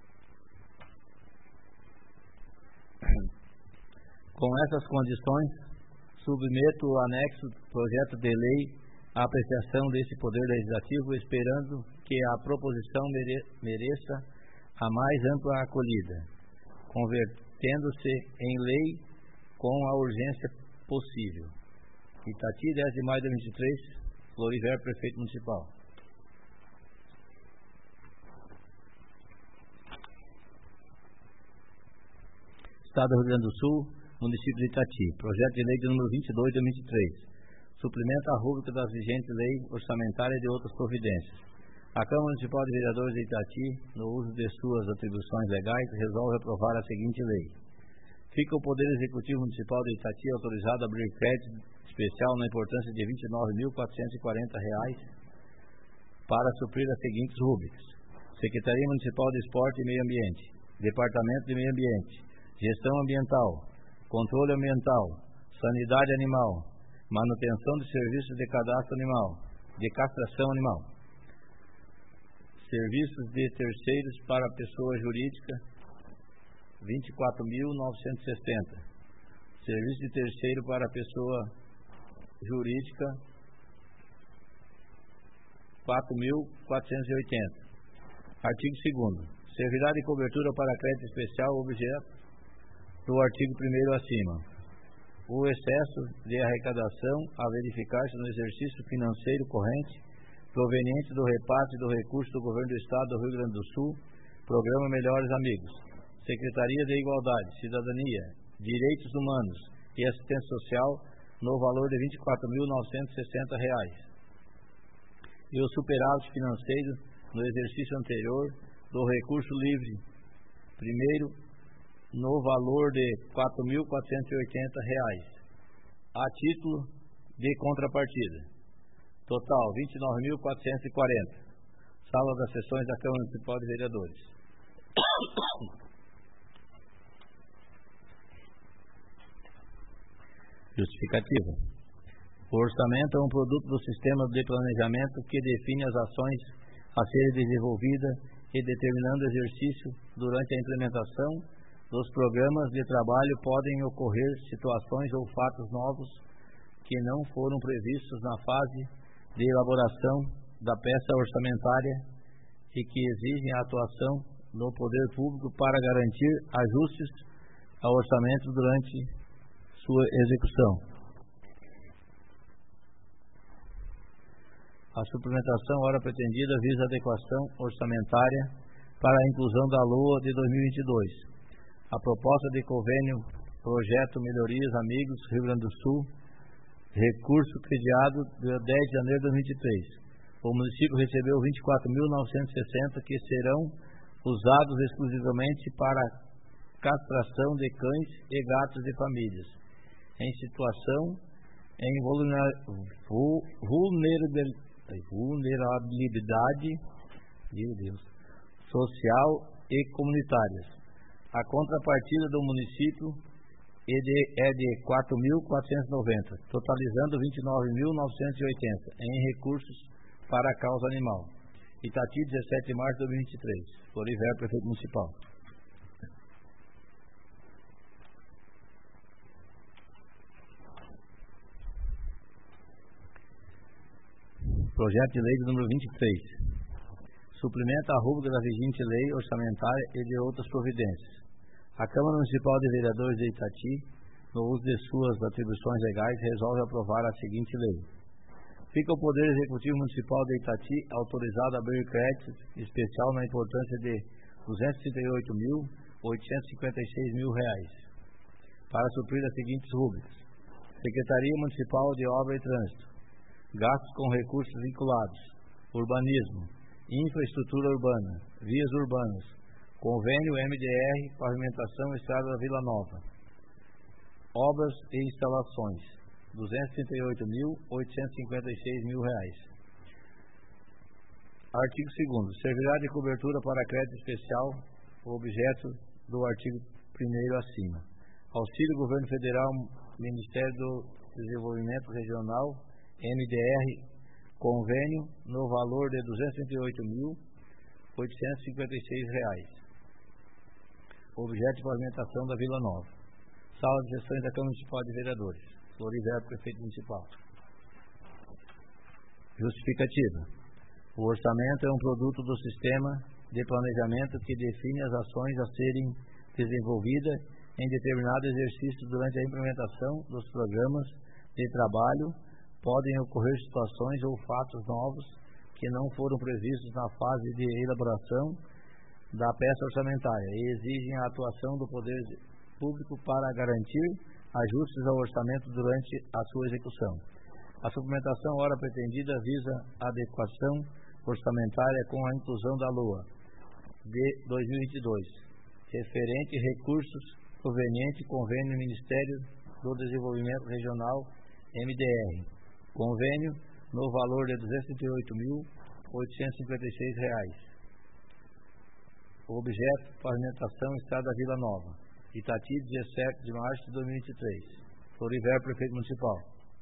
S2: Com essas condições, submeto o anexo do projeto de lei à apreciação desse Poder Legislativo, esperando que a proposição mere, mereça a mais ampla acolhida, convertendo-se em lei com a urgência possível. Itati, dez de maio de dois mil e vinte e três, Floriver, Prefeito Municipal. Estado do Rio Grande do Sul, Município de Itati. Projeto de lei de número vinte e dois de dois mil e vinte e três. Suplementa a rúbrica das vigentes leis orçamentárias e de outras providências. A Câmara Municipal de Vereadores de Itati, no uso de suas atribuições legais, resolve aprovar a seguinte lei. Fica o Poder Executivo Municipal de Itati autorizado a abrir crédito especial na importância de vinte e nove mil quatrocentos e quarenta reais para suprir as seguintes rúbricas: Secretaria Municipal de Esporte e Meio Ambiente, Departamento de Meio Ambiente, Gestão Ambiental, Controle Ambiental, Sanidade Animal, Manutenção de Serviços de Cadastro Animal, de Castração Animal, Serviços de Terceiros para Pessoa Jurídica, vinte e quatro mil novecentos e sessenta. Serviço de Terceiro para Pessoa Jurídica, quatro mil quatrocentos e oitenta. Artigo segundo. Servirá de cobertura para crédito especial objeto do artigo primeiro acima. O excesso de arrecadação a verificar-se no exercício financeiro corrente proveniente do repasse do recurso do Governo do Estado do Rio Grande do Sul, Programa Melhores Amigos, Secretaria de Igualdade, Cidadania, Direitos Humanos e Assistência Social, no valor de vinte e quatro mil novecentos e sessenta reais. E o superávit financeiro no exercício anterior do recurso livre primeiro no valor de quatro mil quatrocentos e oitenta reais, a título de contrapartida. Total vinte e nove mil quatrocentos e quarenta. Sala das sessões da Câmara Municipal de Vereadores. Justificativa. O orçamento é um produto do sistema de planejamento que define as ações a serem desenvolvidas e, determinando o exercício durante a implementação dos programas de trabalho, podem ocorrer situações ou fatos novos que não foram previstos na fase de elaboração da peça orçamentária e que exigem a atuação do poder público para garantir ajustes ao orçamento durante sua execução. A suplementação ora pretendida visa a adequação orçamentária para a inclusão da L O A de dois mil e vinte e dois. A proposta de convênio Projeto Melhorias Amigos Rio Grande do Sul, recurso crediado dia dez de janeiro de dois mil e vinte e três. O município recebeu vinte e quatro mil novecentos e sessenta que serão usados exclusivamente para castração de cães e gatos de famílias em situação em vulnerabilidade vulnerabilidade meu Deus, social e comunitárias. A contrapartida do município é de, é de quatro mil quatrocentos e noventa, totalizando vinte e nove mil novecentos e oitenta em recursos para a causa animal. Itati, dezessete de março de dois mil e vinte e três. Floriver, prefeito municipal. Projeto de lei número vinte e três. Suplementa a rúbrica da vigente lei orçamentária e de outras providências. A Câmara Municipal de Vereadores de Itati, no uso de suas atribuições legais, resolve aprovar a seguinte lei. Fica o Poder Executivo Municipal de Itati autorizado a abrir crédito especial na importância de duzentos e trinta e oito mil oitocentos e cinquenta e seis mil reais para suprir as seguintes rúbricas. Secretaria Municipal de Obra e Trânsito. Gastos com recursos vinculados, urbanismo, infraestrutura urbana, vias urbanas, convênio M D R, pavimentação Estrada da Vila Nova, obras e instalações, duzentos e trinta e oito mil oitocentos e cinquenta e seis mil reais. Artigo segundo. Servirá de cobertura para crédito especial o objeto do artigo primeiro acima. Auxílio Governo Federal, Ministério do Desenvolvimento Regional, M D R, convênio no valor de duzentos e trinta e oito mil oitocentos e cinquenta e seis reais. Objeto de pavimentação da Vila Nova. Sala de sessões da Câmara Municipal de Vereadores. Floriver, prefeito municipal. Justificativa. O orçamento é um produto do sistema de planejamento que define as ações a serem desenvolvidas em determinado exercício durante a implementação dos programas de trabalho. Podem ocorrer situações ou fatos novos que não foram previstos na fase de elaboração da peça orçamentária e exigem a atuação do poder público para garantir ajustes ao orçamento durante a sua execução. A suplementação ora pretendida visa a adequação orçamentária com a inclusão da L O A de dois mil e vinte e dois, referente recursos proveniente convênio Ministério do Desenvolvimento Regional M D R. Convênio no valor de duzentos e trinta e oito mil oitocentos e cinquenta e seis reais. Objeto, pavimentação Estrada Vila Nova. Itati, dezessete de março de dois mil e vinte e três. Floriver, prefeito municipal.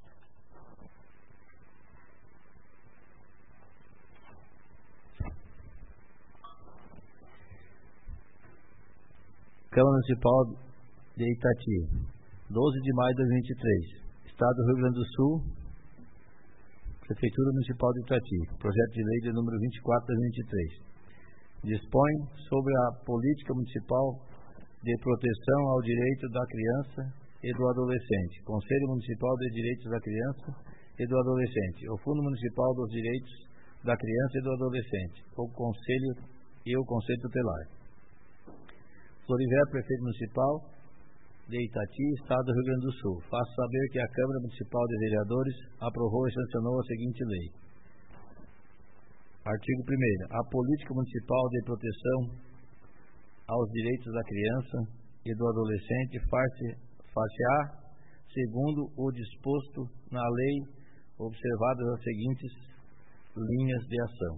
S2: Câmara Municipal de Itati, doze de maio de dois mil e vinte e três. Estado do Rio Grande do Sul, Prefeitura Municipal de Itati, projeto de lei de número vinte e quatro de dois mil e vinte e três. Dispõe sobre a política municipal de proteção ao direito da criança e do adolescente, Conselho Municipal de Direitos da Criança e do Adolescente, o Fundo Municipal dos Direitos da Criança e do Adolescente, o Conselho e o Conselho Tutelar. Floriver, prefeito municipal de Itati, Estado do Rio Grande do Sul. Faço saber que a Câmara Municipal de Vereadores aprovou e sancionou a seguinte lei. Artigo primeiro. A política municipal de proteção aos direitos da criança e do adolescente far-se-á segundo o disposto na lei, observadas as seguintes linhas de ação.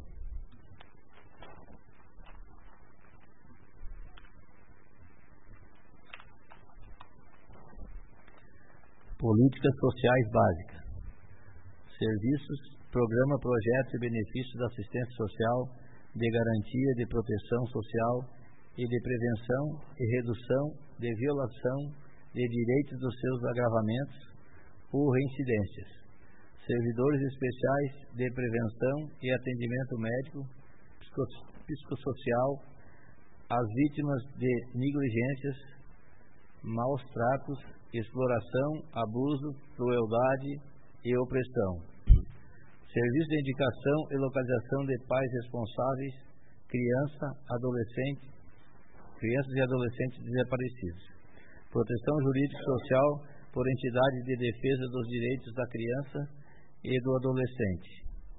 S2: Políticas sociais básicas. Serviços, programa, projetos e benefícios da assistência social, de garantia de proteção social e de prevenção e redução de violação de direitos dos seus agravamentos ou reincidências. Servidores especiais de prevenção e atendimento médico, psicossocial às vítimas de negligências, maus tratos, exploração, abuso, crueldade e opressão. Serviço de indicação e localização de pais responsáveis, criança, adolescente, crianças e adolescentes desaparecidos. Proteção jurídica e social por entidades de defesa dos direitos da criança e do adolescente.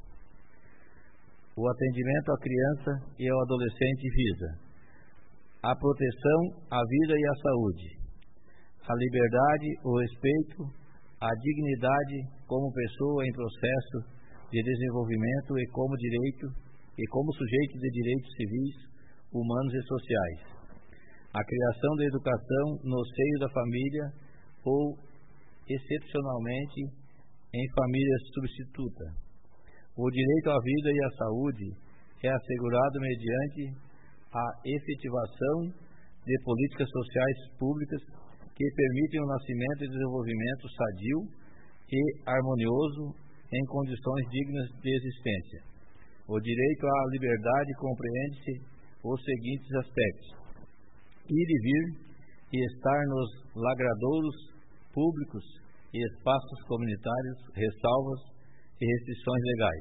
S2: O atendimento à criança e ao adolescente visa a proteção à vida e à saúde, a liberdade, o respeito, a dignidade como pessoa em processo de desenvolvimento e como direito e como sujeito de direitos civis, humanos e sociais. A criação da educação no seio da família ou, excepcionalmente, em família substituta. O direito à vida e à saúde é assegurado mediante a efetivação de políticas sociais públicas que permitem o nascimento e desenvolvimento sadio e harmonioso em condições dignas de existência. O direito à liberdade compreende-se os seguintes aspectos: ir e vir e estar nos lagradouros públicos e espaços comunitários, ressalvas e restrições legais.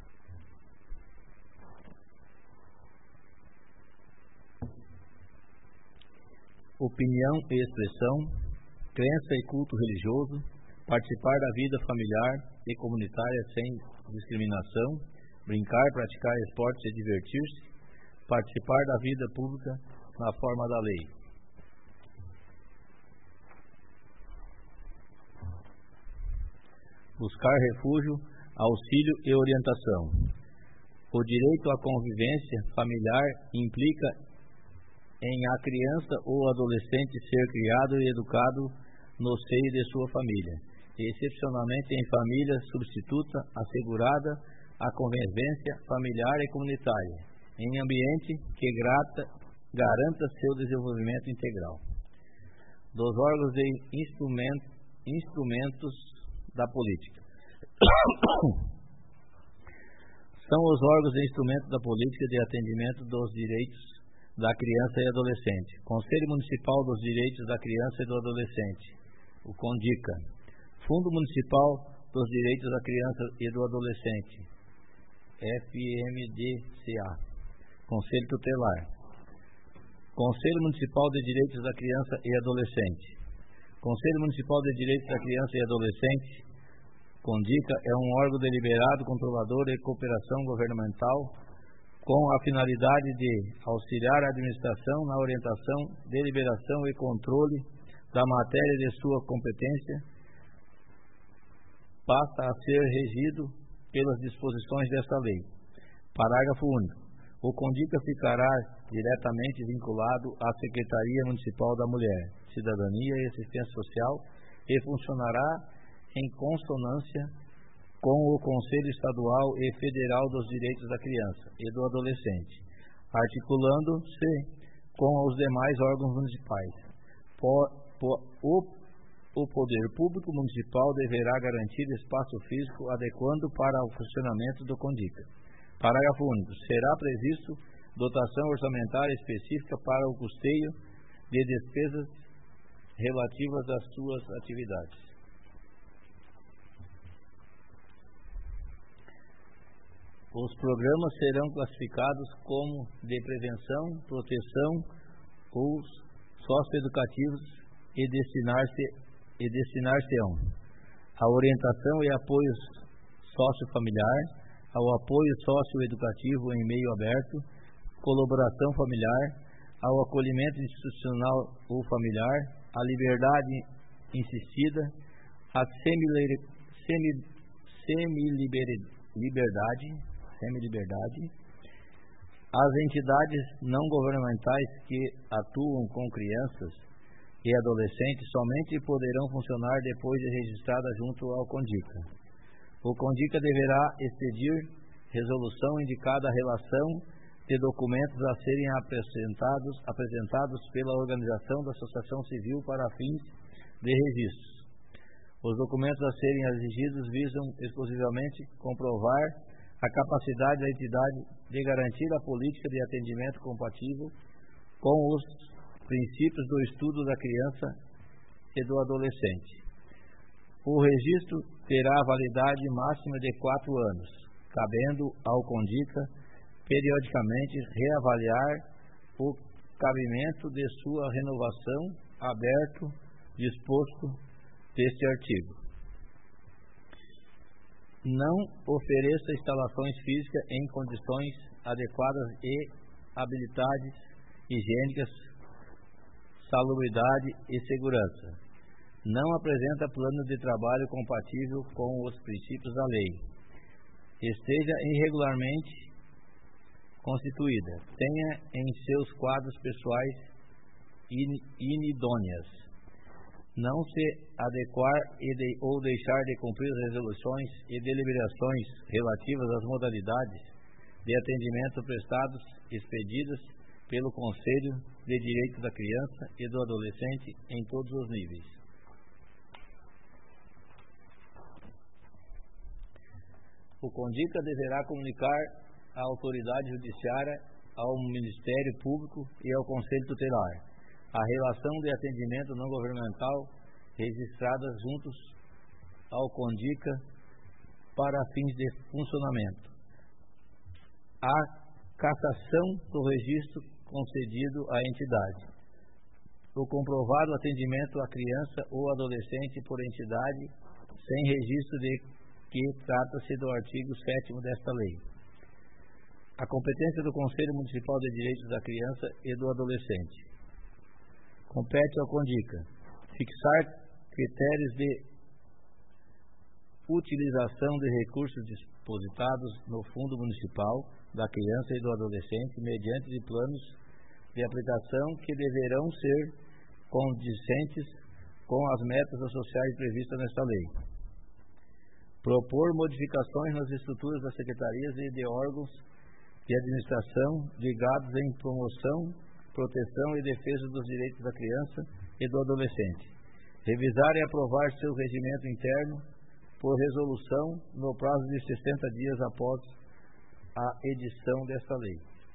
S2: Opinião e expressão, crença e culto religioso, participar da vida familiar e comunitária sem discriminação, brincar, praticar esportes e divertir-se, participar da vida pública na forma da lei. Buscar refúgio, auxílio e orientação. O direito à convivência familiar implica em a criança ou adolescente ser criado e educado no seio de sua família, e excepcionalmente em família substituta, assegurada a convivência familiar e comunitária, em ambiente que grata, garanta seu desenvolvimento integral. Dos órgãos e instrumentos, instrumentos da política. São os órgãos e instrumentos da política de atendimento dos direitos da criança e adolescente. Conselho Municipal dos Direitos da Criança e do Adolescente, o CONDICA. Fundo Municipal dos Direitos da Criança e do Adolescente, F M D C A. Conselho Tutelar. Conselho Municipal de Direitos da Criança e Adolescente. Conselho Municipal de Direitos da Criança e Adolescente, CONDICA, é um órgão deliberado, controlador e cooperação governamental com a finalidade de auxiliar a administração na orientação, deliberação e controle da matéria de sua competência, passa a ser regido pelas disposições desta lei. Parágrafo único. O CONDICA ficará diretamente vinculado à Secretaria Municipal da Mulher, Cidadania e Assistência Social e funcionará em consonância com o Conselho Estadual e Federal dos Direitos da Criança e do Adolescente, articulando-se com os demais órgãos municipais. Por, por, o, o Poder Público Municipal deverá garantir espaço físico adequado para o funcionamento do CONDICA. Parágrafo único. Será previsto dotação orçamentária específica para o custeio de despesas relativas às suas atividades. Os programas serão classificados como de prevenção, proteção ou socioeducativos e destinar-se e destinar-se-ão a orientação e apoio sociofamiliar, ao apoio socioeducativo em meio aberto, colaboração familiar, ao acolhimento institucional ou familiar, à liberdade insistida, à semi-liberdade, semi-liberdade, às entidades não governamentais que atuam com crianças e adolescentes somente poderão funcionar depois de registrada junto ao CONDICA. O CONDICA deverá expedir resolução indicada a relação de documentos a serem apresentados, apresentados pela organização da Associação Civil para fins de registros. Os documentos a serem exigidos visam exclusivamente comprovar a capacidade da entidade de garantir a política de atendimento compatível com os princípios do estudo da criança e do adolescente. O registro terá validade máxima de quatro anos, cabendo ao CONDICA periodicamente reavaliar o cabimento de sua renovação, aberto, disposto deste artigo. Não ofereça instalações físicas em condições adequadas e habilidades higiênicas, salubridade e segurança. Não apresenta plano de trabalho compatível com os princípios da lei. Esteja irregularmente constituída. Tenha em seus quadros pessoais in, inidôneas. Não se adequar e de, ou deixar de cumprir as resoluções e deliberações relativas às modalidades de atendimento prestados expedidas pelo Conselho de Direitos da Criança e do Adolescente em todos os níveis. O CONDICA deverá comunicar à autoridade judiciária, ao Ministério Público e ao Conselho Tutelar a relação de atendimento não governamental registradas juntos ao CONDICA para fins de funcionamento. A cassação do registro concedido à entidade. O comprovado atendimento à criança ou adolescente por entidade sem registro de que trata-se do artigo sétimo desta lei. A competência do Conselho Municipal de Direitos da Criança e do Adolescente. Compete ao CONDICA fixar critérios de utilização de recursos depositados no Fundo Municipal da Criança e do Adolescente mediante de planos de aplicação que deverão ser condizentes com as metas sociais previstas nesta lei. Propor modificações nas estruturas das secretarias e de órgãos de administração ligados em promoção, proteção e defesa dos direitos da criança e do adolescente. Revisar e aprovar seu regimento interno por resolução no prazo de sessenta dias após a edição desta lei.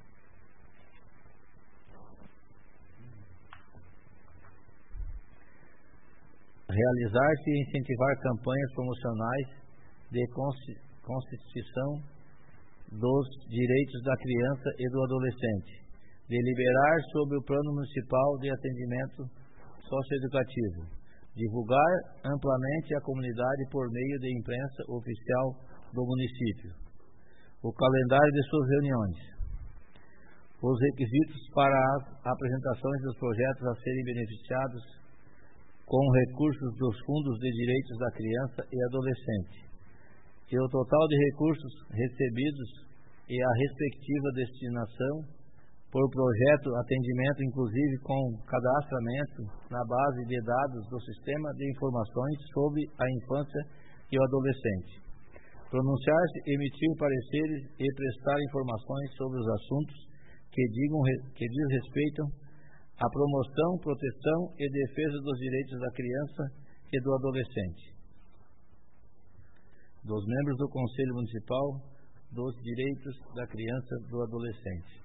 S2: Realizar-se e incentivar campanhas promocionais de constituição dos direitos da criança e do adolescente. Deliberar sobre o Plano Municipal de Atendimento Socioeducativo. Divulgar amplamente à comunidade por meio de imprensa oficial do município. O calendário de suas reuniões. Os requisitos para as apresentações dos projetos a serem beneficiados com recursos dos fundos de direitos da criança e adolescente. E o total de recursos recebidos e a respectiva destinação por projeto, atendimento inclusive com cadastramento na base de dados do Sistema de Informações sobre a Infância e o Adolescente. Pronunciar-se, emitir pareceres e prestar informações sobre os assuntos que, digam, que diz respeito à promoção, proteção e defesa dos direitos da criança e do adolescente. Dos membros do Conselho Municipal dos Direitos da Criança e do Adolescente.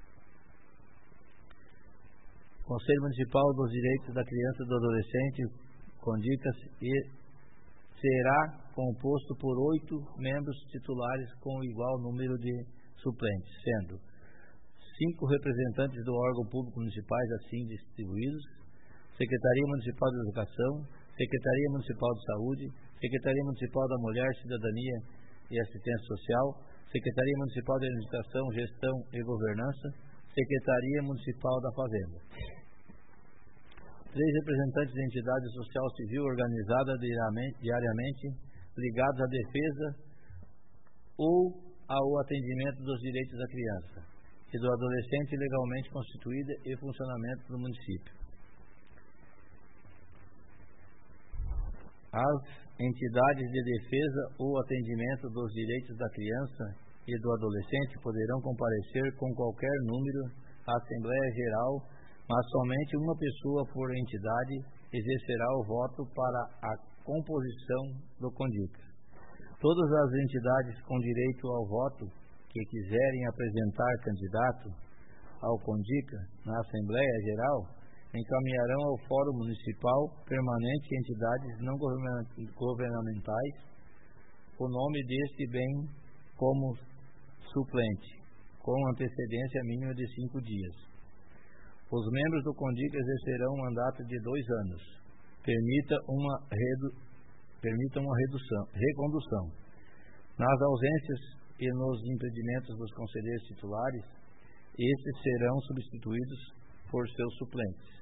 S2: Conselho Municipal dos Direitos da Criança e do Adolescente, CONDICA-se, e será composto por oito membros titulares com igual número de suplentes, sendo cinco representantes do órgão público municipais assim distribuídos, Secretaria Municipal de Educação, Secretaria Municipal de Saúde, Secretaria Municipal da Mulher, Cidadania e Assistência Social, Secretaria Municipal de Administração, Gestão e Governança, Secretaria Municipal da Fazenda. Três representantes de entidade social civil organizada diariamente ligados à defesa ou ao atendimento dos direitos da criança e do adolescente legalmente constituída e funcionamento do município. As entidades de defesa ou atendimento dos direitos da criança e do adolescente poderão comparecer com qualquer número à Assembleia Geral, mas somente uma pessoa por entidade exercerá o voto para a composição do CONDICA. Todas as entidades com direito ao voto que quiserem apresentar candidato ao CONDICA na Assembleia Geral encaminharão ao Fórum Municipal Permanente entidades não governamentais o nome deste bem como suplente, com antecedência mínima de cinco dias. Os membros do CONDICA exercerão um mandato de dois anos. Permita uma, redu... Permita uma redução, recondução. Nas ausências e nos impedimentos dos conselheiros titulares, estes serão substituídos por seus suplentes.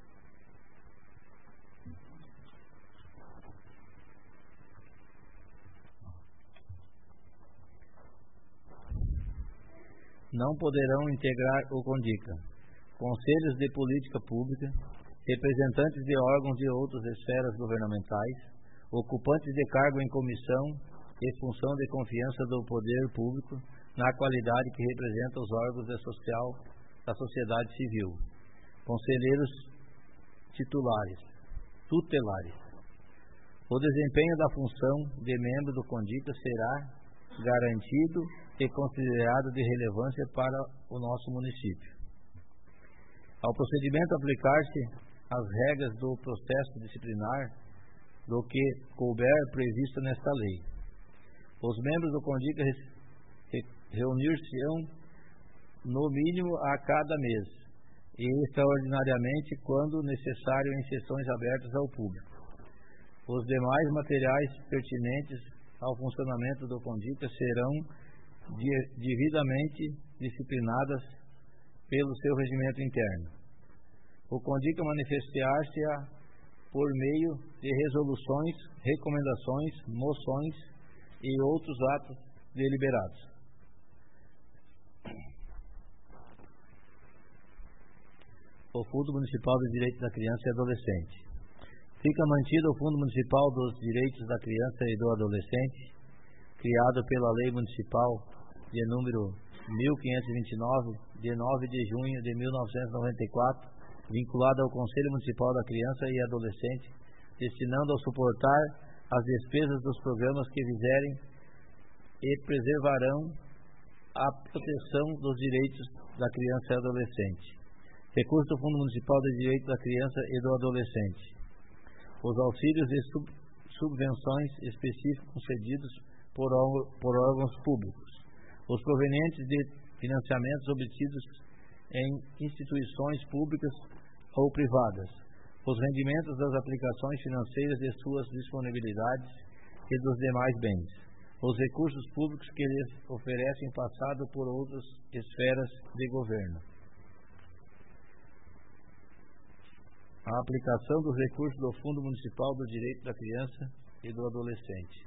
S2: Não poderão integrar o CONDICA conselhos de política pública, representantes de órgãos de outras esferas governamentais, ocupantes de cargo em comissão e função de confiança do poder público na qualidade que representa os órgãos da, social, da sociedade civil, conselheiros titulares, tutelares. O desempenho da função de membro do CONDICA será garantido e considerado de relevância para o nosso município. Ao procedimento aplicar-se as regras do processo disciplinar do que couber previsto nesta lei. Os membros do CONDICA reunir-se-ão no mínimo a cada mês e extraordinariamente quando necessário em sessões abertas ao público. Os demais materiais pertinentes ao funcionamento do CONDICA serão devidamente disciplinadas pelo seu regimento interno. O CONDICA manifestar-se-á por meio de resoluções, recomendações, moções e outros atos deliberados. O Fundo Municipal de Direitos da Criança e Adolescente. Fica mantido o Fundo Municipal dos Direitos da Criança e do Adolescente, criado pela Lei Municipal de número mil quinhentos e vinte e nove, de nove de junho de mil novecentos e noventa e quatro, vinculado ao Conselho Municipal da Criança e Adolescente, destinando a suportar as despesas dos programas que fizerem e preservarão a proteção dos direitos da criança e adolescente. Recurso do Fundo Municipal de Direitos da Criança e do Adolescente. Os auxílios e sub subvenções específicos concedidos por, por órgãos públicos. Os provenientes de financiamentos obtidos em instituições públicas ou privadas. Os rendimentos das aplicações financeiras de suas disponibilidades e dos demais bens. Os recursos públicos que lhes oferecem passado por outras esferas de governo. A aplicação dos recursos do Fundo Municipal do Direito da Criança e do Adolescente.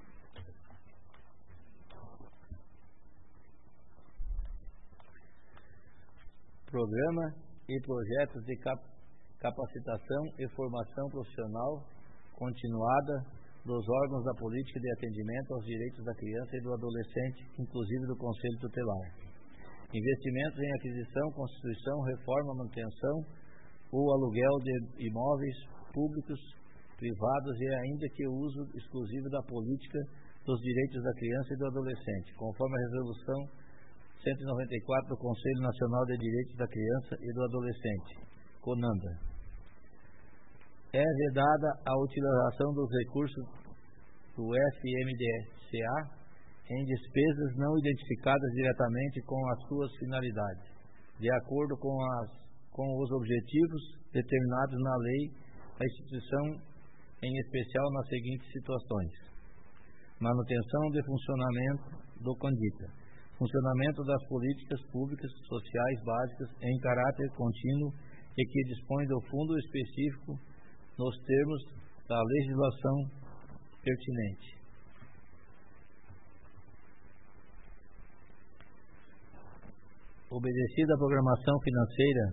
S2: Programa e projetos de cap capacitação e formação profissional continuada dos órgãos da política de atendimento aos direitos da criança e do adolescente, inclusive do Conselho Tutelar. Investimentos em aquisição, constituição, reforma, manutenção ou aluguel de imóveis públicos, privados e ainda que o uso exclusivo da política dos direitos da criança e do adolescente, conforme a resolução cento e noventa e quatro do Conselho Nacional de Direitos da Criança e do Adolescente, CONANDA. É vedada a utilização dos recursos do F M D C A em despesas não identificadas diretamente com as suas finalidades, de acordo com, as, com os objetivos determinados na lei da instituição, em especial nas seguintes situações: manutenção de funcionamento do CONDICA, funcionamento das políticas públicas sociais básicas em caráter contínuo e que dispõe do fundo específico nos termos da legislação pertinente. Obedecida a programação financeira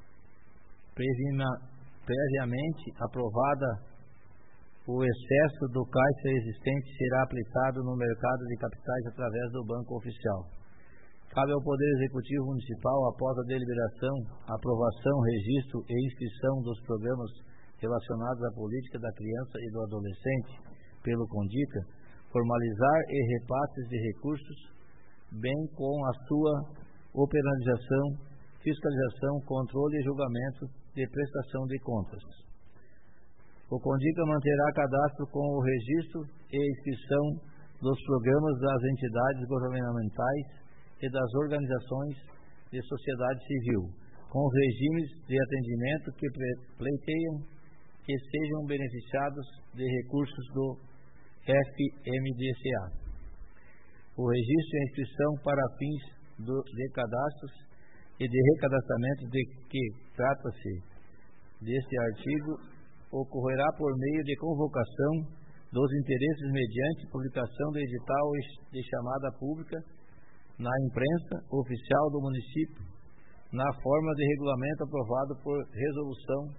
S2: previamente aprovada, o excesso do caixa existente será aplicado no mercado de capitais através do Banco Oficial. Cabe ao Poder Executivo Municipal, após a deliberação, aprovação, registro e inscrição dos programas relacionados à política da criança e do adolescente pelo CONDICA, formalizar e repasses de recursos, bem com a sua operacionalização, fiscalização, controle e julgamento de prestação de contas. O CONDICA manterá cadastro com o registro e inscrição dos programas das entidades governamentais e das organizações de sociedade civil, com os regimes de atendimento que pleiteiam que sejam beneficiados de recursos do F M D C A. O registro e a inscrição para fins do, de cadastros e de recadastramento de que trata-se deste artigo ocorrerá por meio de convocação dos interesses mediante publicação do edital de chamada pública na imprensa oficial do município, na forma de regulamento aprovado por resolução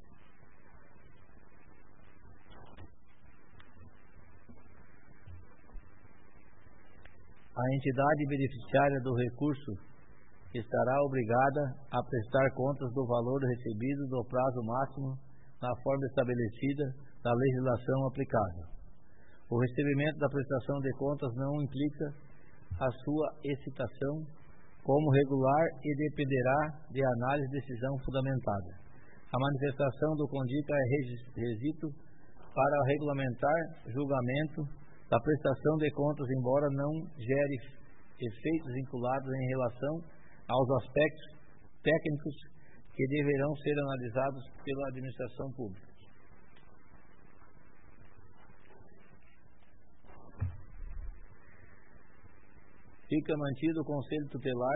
S2: a entidade beneficiária do recurso estará obrigada a prestar contas do valor recebido do prazo máximo na forma estabelecida da legislação aplicável. O recebimento da prestação de contas não implica a sua excitação como regular e dependerá de análise de decisão fundamentada. A manifestação do CONDICA é requisito para regulamentar julgamento da prestação de contas, embora não gere efeitos vinculados em relação aos aspectos técnicos que deverão ser analisados pela administração pública. Fica mantido o Conselho Tutelar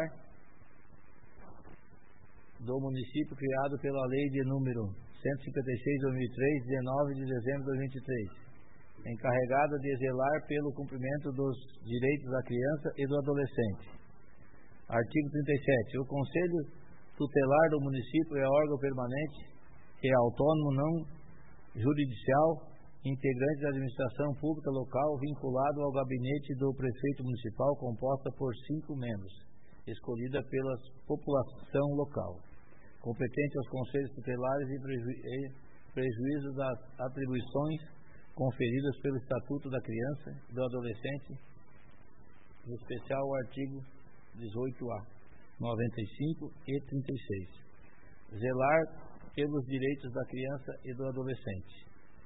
S2: do município criado pela Lei de número cento e cinquenta e seis de dois mil e três, dezenove de dezembro de dois mil e vinte e três, encarregado de zelar pelo cumprimento dos direitos da criança e do adolescente. Artigo trinta e sete. O Conselho Tutelar do município é órgão permanente e autônomo não jurisdicional, integrante da administração pública local, vinculado ao gabinete do prefeito municipal, composta por cinco membros, escolhida pela população local, competente aos conselhos tutelares e, preju e prejuízo das atribuições conferidas pelo Estatuto da Criança e do Adolescente, em especial o artigo dezoito A. noventa e cinco e trinta e seis. Zelar pelos direitos da criança e do adolescente.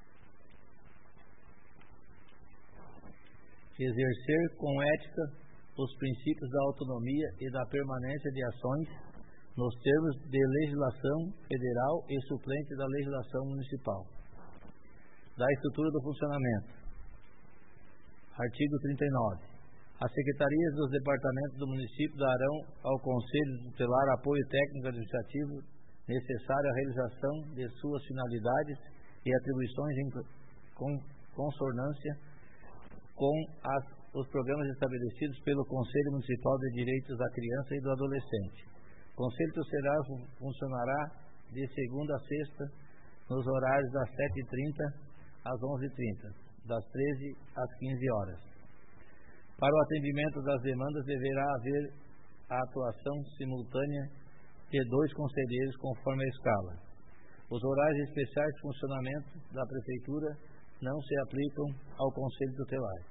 S2: Exercer com ética os princípios da autonomia e da permanência de ações nos termos de legislação federal e suplente da legislação municipal. Da estrutura do funcionamento. Artigo trinta e nove. As secretarias dos departamentos do município darão ao Conselho Tutelar apoio técnico administrativo necessário à realização de suas finalidades e atribuições em consonância com as, os programas estabelecidos pelo Conselho Municipal de Direitos da Criança e do Adolescente. O Conselho Tutelar funcionará de segunda a sexta nos horários das sete e trinta às onze e trinta, das treze às quinze horas. Para o atendimento das demandas, deverá haver a atuação simultânea de dois conselheiros conforme a escala. Os horários especiais de funcionamento da Prefeitura não se aplicam ao Conselho Tutelar.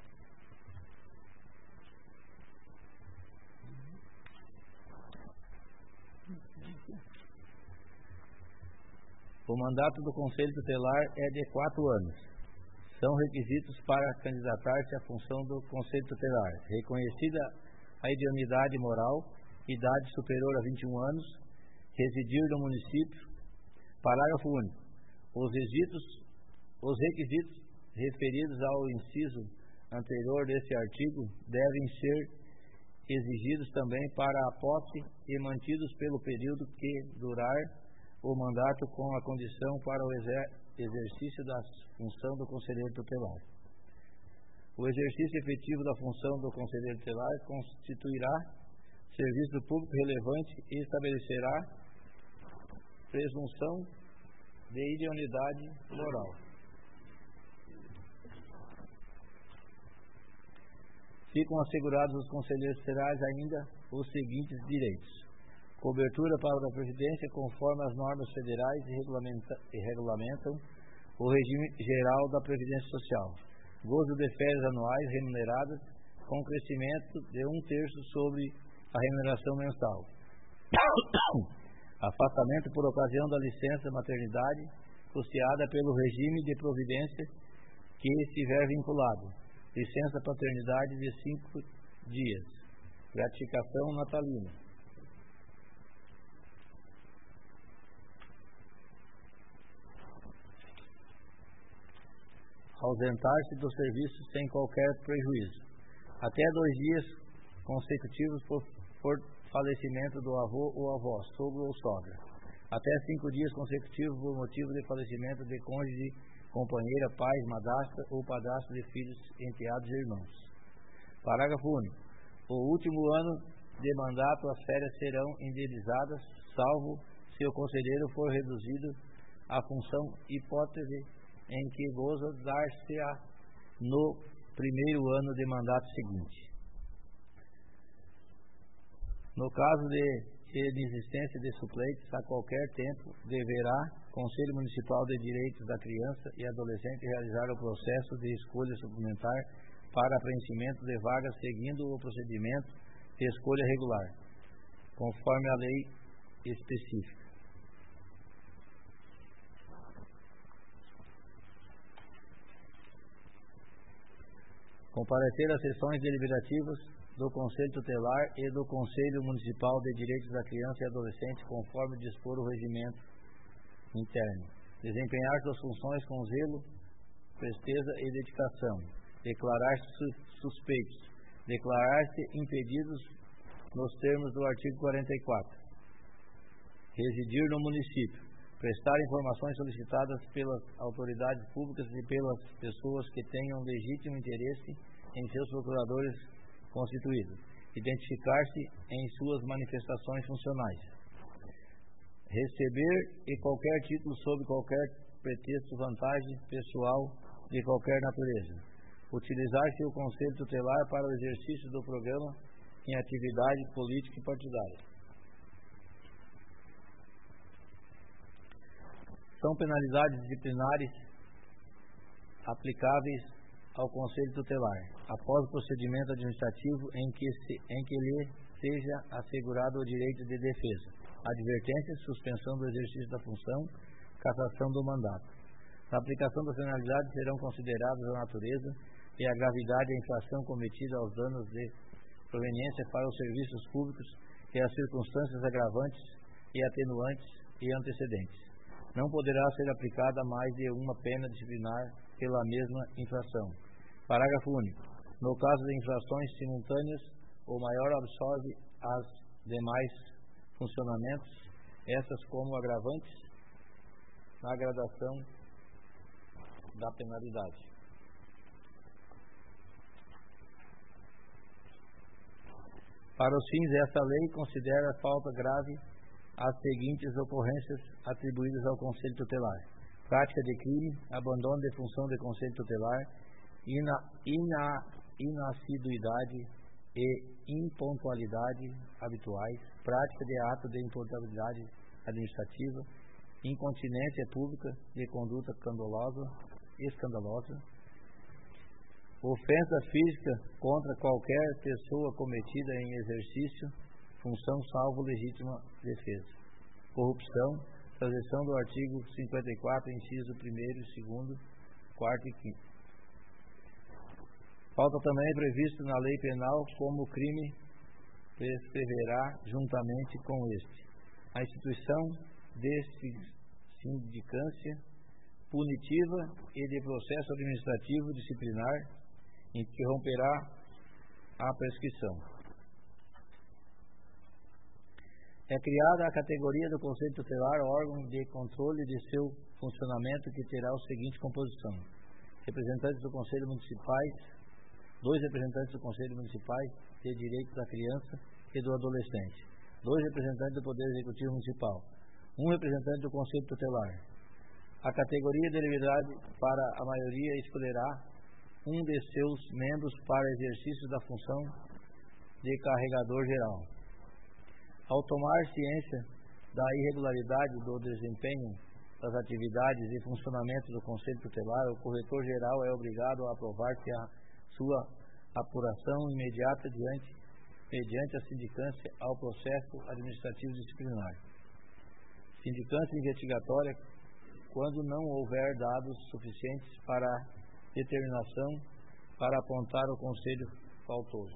S2: O mandato do Conselho Tutelar é de quatro anos. São requisitos para candidatar-se à função do Conselho Tutelar: reconhecida a idoneidade moral, idade superior a vinte e um anos, residir no município. Parágrafo único. Os requisitos, os requisitos referidos ao inciso anterior deste artigo devem ser exigidos também para a posse e mantidos pelo período que durar o mandato, com a condição para o exer- exercício da função do conselheiro tutelar. O exercício efetivo da função do conselheiro tutelar constituirá serviço público relevante e estabelecerá presunção de idoneidade moral. Ficam assegurados aos conselheiros tutelares ainda os seguintes direitos: cobertura para a Previdência conforme as normas federais e, regulamenta, e regulamentam o regime geral da Previdência Social, gozo de férias anuais remuneradas com crescimento de um terço sobre a remuneração mensal, afastamento por ocasião da licença maternidade custeada pelo regime de providência que estiver vinculado, licença paternidade de cinco dias, gratificação natalina, ausentar-se do serviço sem qualquer prejuízo, até dois dias consecutivos por, por falecimento do avô ou avó, sogro ou sogra, até cinco dias consecutivos por motivo de falecimento de cônjuge, companheira, pai, madrasta ou padrasto de filhos, enteados e irmãos. Parágrafo único. O último ano de mandato, as férias serão indenizadas, salvo se o conselheiro for reduzido à função, hipótese em que goza dar-se-á no primeiro ano de mandato seguinte. No caso de inexistência de suplentes a qualquer tempo, deverá Conselho Municipal de Direitos da Criança e Adolescente realizar o processo de escolha suplementar para preenchimento de vagas seguindo o procedimento de escolha regular, conforme a lei específica. Comparecer às sessões deliberativas do Conselho Tutelar e do Conselho Municipal de Direitos da Criança e Adolescente, conforme dispor o regimento interno. Desempenhar suas funções com zelo, presteza e dedicação. Declarar-se suspeitos. Declarar-se impedidos nos termos do artigo quarenta e quatro. Residir no município. Prestar informações solicitadas pelas autoridades públicas e pelas pessoas que tenham legítimo interesse em seus procuradores constituídos. Identificar-se em suas manifestações funcionais. Receber e qualquer título sob qualquer pretexto, vantagem pessoal de qualquer natureza. Utilizar-se o Conselho Tutelar para o exercício do programa em atividade política e partidária. São penalidades disciplinares aplicáveis ao Conselho Tutelar, após o procedimento administrativo em que, se, em que lhe seja assegurado o direito de defesa, advertência, suspensão do exercício da função, cassação do mandato. Na aplicação das penalidades serão consideradas a natureza e a gravidade da infração cometida aos danos de proveniência para os serviços públicos e as circunstâncias agravantes e atenuantes e antecedentes. Não poderá ser aplicada mais de uma pena disciplinar pela mesma infração. Parágrafo único. No caso de infrações simultâneas, o maior absorve as demais funcionamentos, essas como agravantes, na gradação da penalidade. Para os fins desta lei, considera falta grave as seguintes ocorrências atribuídas ao Conselho Tutelar: prática de crime, abandono de função de Conselho Tutelar, ina, ina, inassiduidade e impontualidade habituais, prática de ato de impontualidade administrativa, incontinência pública de conduta escandalosa, escandalosa, ofensa física contra qualquer pessoa cometida em exercício, função salvo legítima defesa, corrupção, transição do artigo cinquenta e quatro, inciso primeiro, segundo, quarto e quinto. Falta também previsto na lei penal como crime prescreverá juntamente com este a instituição de sindicância punitiva e de processo administrativo disciplinar em que romperá a prescrição. É criada a categoria do Conselho Tutelar, órgão de controle de seu funcionamento, que terá a seguinte composição: representantes do Conselho Municipais, dois representantes do Conselho Municipais de Direitos da Criança e do Adolescente, dois representantes do Poder Executivo Municipal, um representante do Conselho Tutelar. A categoria de liberdade para a maioria escolherá um de seus membros para exercício da função de carregador geral. Ao tomar ciência da irregularidade do desempenho das atividades e funcionamento do Conselho Tutelar, o corretor geral é obrigado a aprovar que a sua apuração imediata diante, mediante a sindicância ao processo administrativo disciplinar. Sindicância investigatória quando não houver dados suficientes para determinação para apontar o conselho faltoso.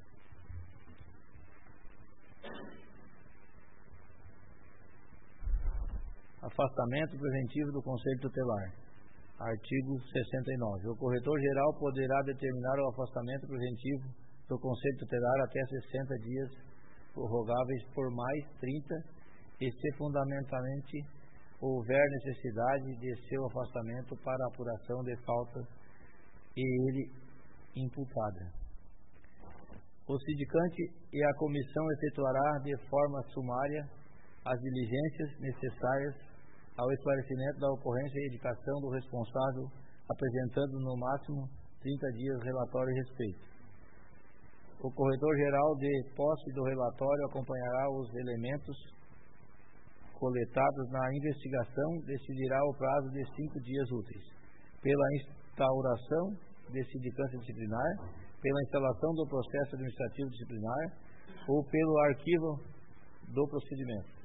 S2: Afastamento preventivo do Conselho Tutelar. Artigo sessenta e nove. O corretor geral poderá determinar o afastamento preventivo do Conselho Tutelar até sessenta dias, prorrogáveis por mais trinta, e se fundamentalmente houver necessidade de seu afastamento para apuração de falta e ele imputada. O sindicante e a comissão efetuará de forma sumária as diligências necessárias ao esclarecimento da ocorrência e indicação do responsável, apresentando no máximo trinta dias relatório a respeito. O corretor geral, de posse do relatório, acompanhará os elementos coletados na investigação, decidirá o prazo de cinco dias úteis, pela instauração de sindicância disciplinar, pela instalação do processo administrativo disciplinar ou pelo arquivo do procedimento.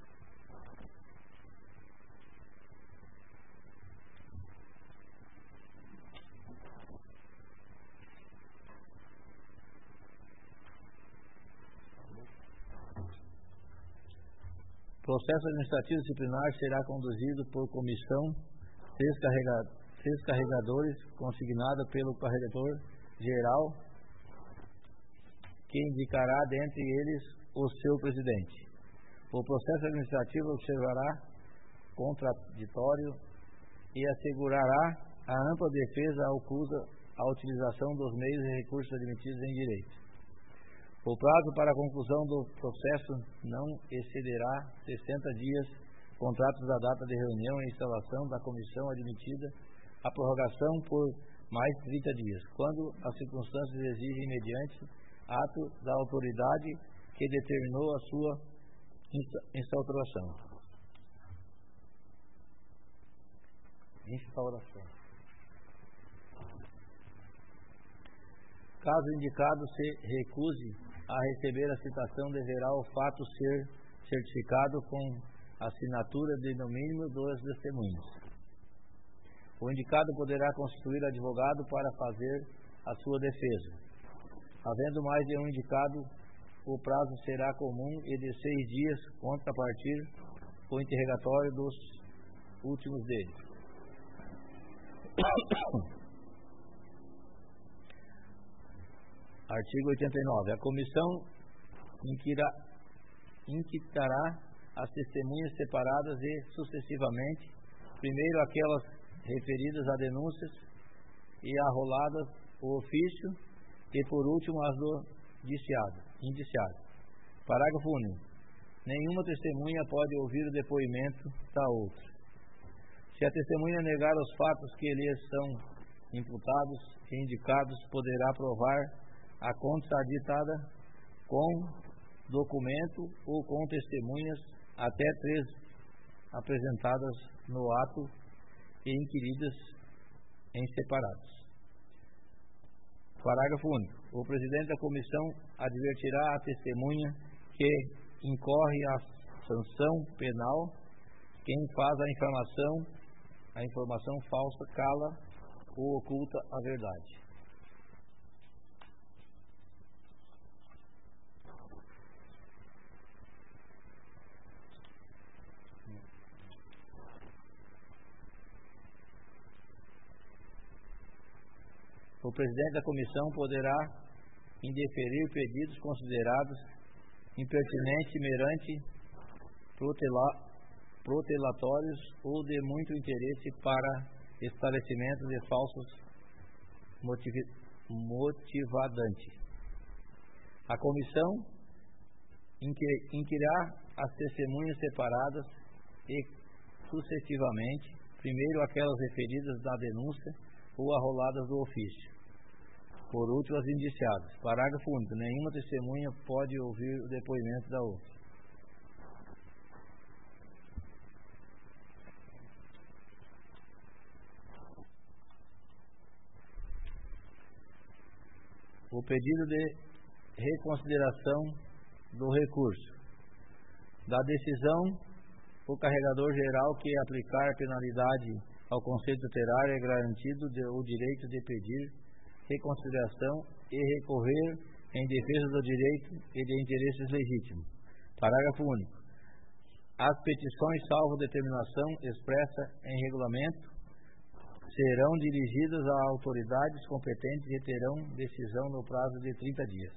S2: O processo administrativo disciplinar será conduzido por comissão, três, carrega, três carregadores, consignada pelo corretor geral, que indicará dentre eles o seu presidente. O processo administrativo observará contraditório e assegurará a ampla defesa oculta à utilização dos meios e recursos admitidos em direito. O prazo para a conclusão do processo não excederá sessenta dias, contratos da data de reunião e instalação da comissão admitida, a prorrogação por mais trinta dias, quando as circunstâncias exigem, mediante ato da autoridade que determinou a sua instauração. Instauração. Caso indicado se recuse a receber a citação, deverá o fato ser certificado com assinatura de no mínimo duas testemunhas. O indicado poderá constituir advogado para fazer a sua defesa. Havendo mais de um indicado, o prazo será comum e de seis dias, conta a partir do interrogatório dos últimos deles. Artigo oitenta e nove. A comissão inquirá, inquitará as testemunhas separadas e, sucessivamente, primeiro aquelas referidas a denúncias e arroladas o ofício e, por último, as do indiciado. indiciado. Parágrafo único. Nenhuma testemunha pode ouvir o depoimento da outra. Se a testemunha negar os fatos que lhes são imputados e indicados, poderá provar a contraditada com documento ou com testemunhas até três apresentadas no ato e inquiridas em separados. Parágrafo único. O presidente da comissão advertirá a testemunha que incorre a sanção penal quem faz a informação, a informação falsa, cala ou oculta a verdade. O presidente da comissão poderá indeferir pedidos considerados impertinentes meramente protelatórios ou de muito interesse para esclarecimento de falsos motiv- motivadantes. A comissão inquirirá as testemunhas separadas e sucessivamente, primeiro aquelas referidas na denúncia ou arroladas do ofício, por último as indiciadas. Parágrafo único. Nenhuma testemunha pode ouvir o depoimento da outra. O pedido de reconsideração do recurso. Da decisão, o carregador geral que aplicar penalidade ao Conselho Tutelar é garantido de, o direito de pedir reconsideração e recorrer em defesa do direito e de interesses legítimos. Parágrafo único. As petições, salvo determinação expressa em regulamento, serão dirigidas a autoridades competentes e terão decisão no prazo de trinta dias.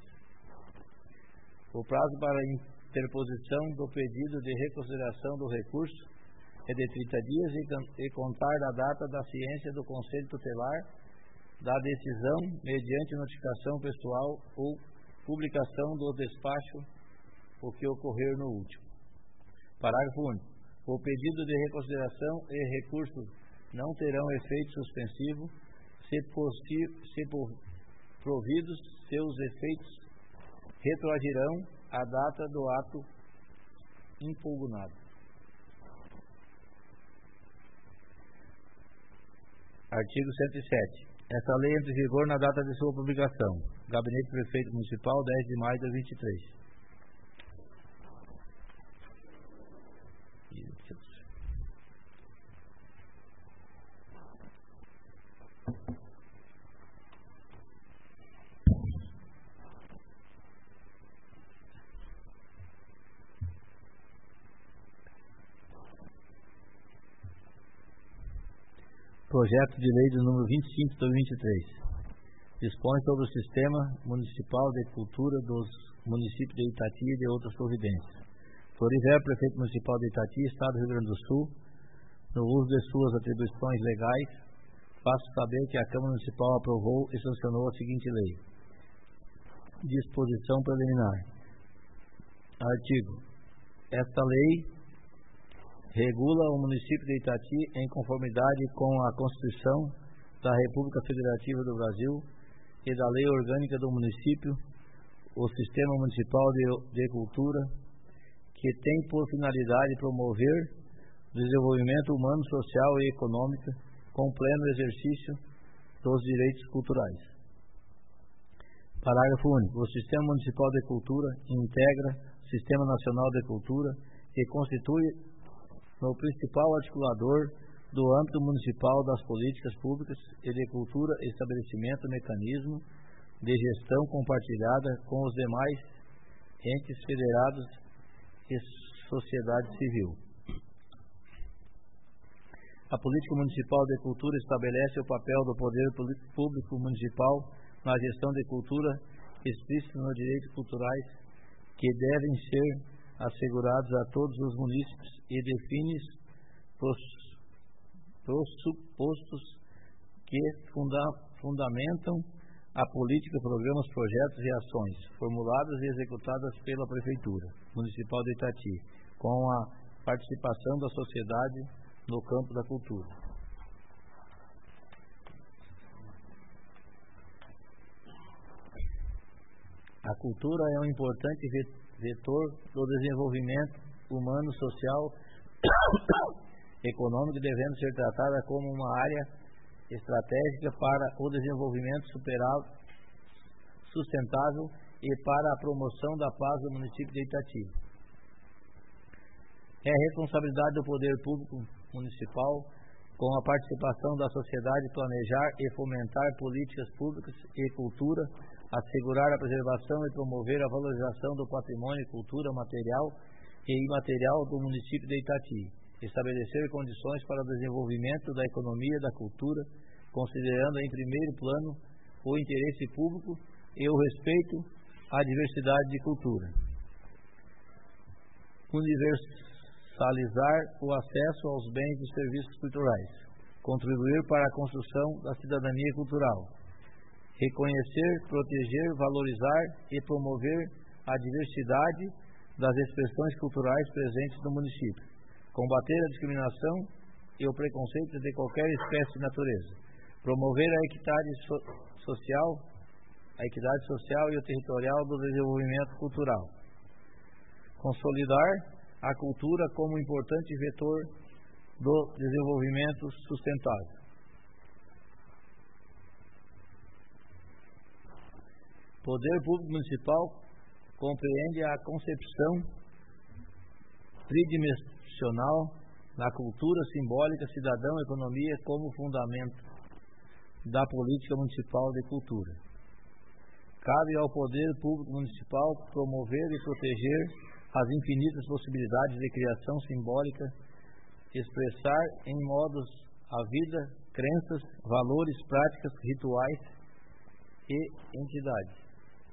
S2: O prazo para interposição do pedido de reconsideração do recurso é de trinta dias e, e contar da data da ciência do Conselho Tutelar da decisão mediante notificação pessoal ou publicação do despacho, o que ocorrer no último. Parágrafo único. O pedido de reconsideração e recurso não terão efeito suspensivo se, se por providos seus efeitos retroagirão à data do ato impugnado. Artigo cento e sete. Esta lei entra em vigor na data de sua publicação. Gabinete do Prefeito Municipal, dez de maio de dois mil e vinte e três. Projeto de Lei do número vinte e cinco de dois mil e vinte e três. Dispõe sobre o Sistema Municipal de Cultura dos municípios de Itati e de outras providências. Florivel, Prefeito Municipal de Itati, Estado do Rio Grande do Sul, no uso de suas atribuições legais, faço saber que a Câmara Municipal aprovou e sancionou a seguinte lei. Disposição preliminar. Artigo. Esta lei regula o município de Itati em conformidade com a Constituição da República Federativa do Brasil e da Lei Orgânica do Município, o Sistema Municipal de, de Cultura, que tem por finalidade promover o desenvolvimento humano, social e econômico com pleno exercício dos direitos culturais. Parágrafo único. O Sistema Municipal de Cultura integra o Sistema Nacional de Cultura e constitui no principal articulador do âmbito municipal das políticas públicas e de cultura, estabelecimento mecanismo de gestão compartilhada com os demais entes federados e sociedade civil. A política municipal de cultura estabelece o papel do poder público municipal na gestão de cultura explícito nos direitos culturais que devem ser assegurados a todos os munícipes e define pressupostos que funda, fundamentam a política, programas, projetos e ações formuladas e executadas pela Prefeitura Municipal de Itati, com a participação da sociedade no campo da cultura. A cultura é um importante vetor do desenvolvimento humano, social, econômico, devendo ser tratada como uma área estratégica para o desenvolvimento sustentável e para a promoção da paz do município de Itati. É responsabilidade do poder público municipal, com a participação da sociedade, planejar e fomentar políticas públicas e cultura, assegurar a preservação e promover a valorização do patrimônio e cultura material e imaterial do município de Itati, estabelecer condições para o desenvolvimento da economia da cultura, considerando em primeiro plano o interesse público e o respeito à diversidade de cultura. Univers universalizar o acesso aos bens e serviços culturais, contribuir para a construção da cidadania cultural, reconhecer, proteger, valorizar e promover a diversidade das expressões culturais presentes no município, combater a discriminação e o preconceito de qualquer espécie de natureza, promover a equidade so- social, a equidade social e o territorial do desenvolvimento cultural, consolidar a cultura como importante vetor do desenvolvimento sustentável. Poder Público Municipal compreende a concepção tridimensional da cultura simbólica, cidadão e economia como fundamento da política municipal de cultura. Cabe ao Poder Público Municipal promover e proteger as infinitas possibilidades de criação simbólica, expressar em modos a vida, crenças, valores, práticas, rituais e entidades.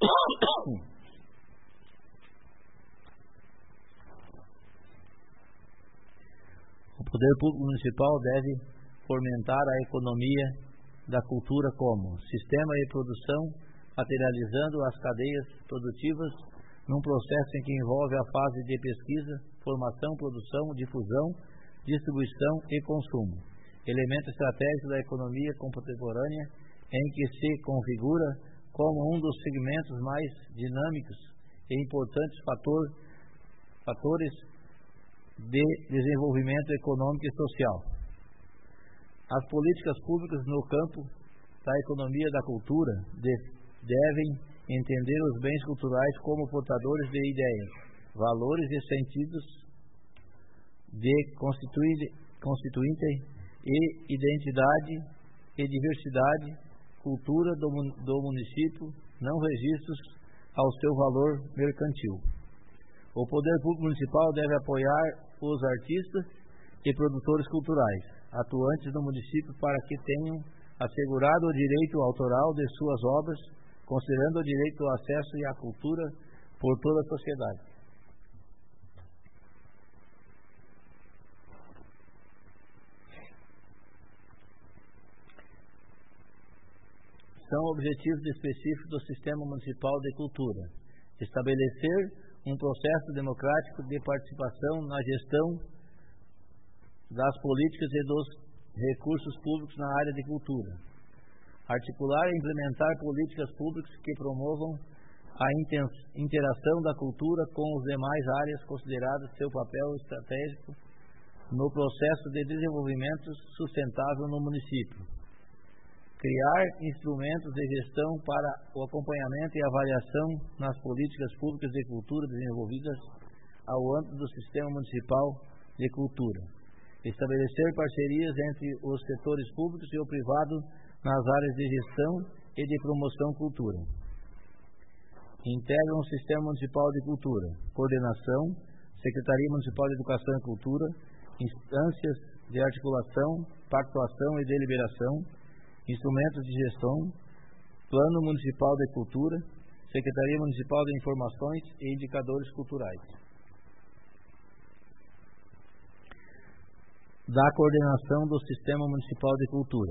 S2: O Poder Público Municipal deve fomentar a economia da cultura como sistema de produção, materializando as cadeias produtivas num processo em que envolve a fase de pesquisa, formação, produção, difusão, distribuição e consumo, elemento estratégico da economia contemporânea em que se configura como um dos segmentos mais dinâmicos e importantes fator, fatores de desenvolvimento econômico e social. As políticas públicas no campo da economia da cultura de, devem entender os bens culturais como portadores de ideias, valores e sentidos de constituinte e identidade e diversidade, cultura do, do município, não registros ao seu valor mercantil. O Poder Público Municipal deve apoiar os artistas e produtores culturais atuantes no município para que tenham assegurado o direito autoral de suas obras, considerando o direito ao acesso e à cultura por toda a sociedade. São objetivos específicos do Sistema Municipal de Cultura: estabelecer um processo democrático de participação na gestão das políticas e dos recursos públicos na área de cultura, articular e implementar políticas públicas que promovam a interação da cultura com as demais áreas, consideradas seu papel estratégico no processo de desenvolvimento sustentável no município. Criar instrumentos de gestão para o acompanhamento e avaliação nas políticas públicas de cultura desenvolvidas ao âmbito do Sistema Municipal de Cultura. Estabelecer parcerias entre os setores públicos e o privado nas áreas de gestão e de promoção cultura. Integram o Sistema Municipal de Cultura, coordenação, Secretaria Municipal de Educação e Cultura, instâncias de articulação, pactuação e deliberação, instrumentos de gestão, Plano Municipal de Cultura, Secretaria Municipal de Informações e indicadores culturais. Da coordenação do Sistema Municipal de Cultura.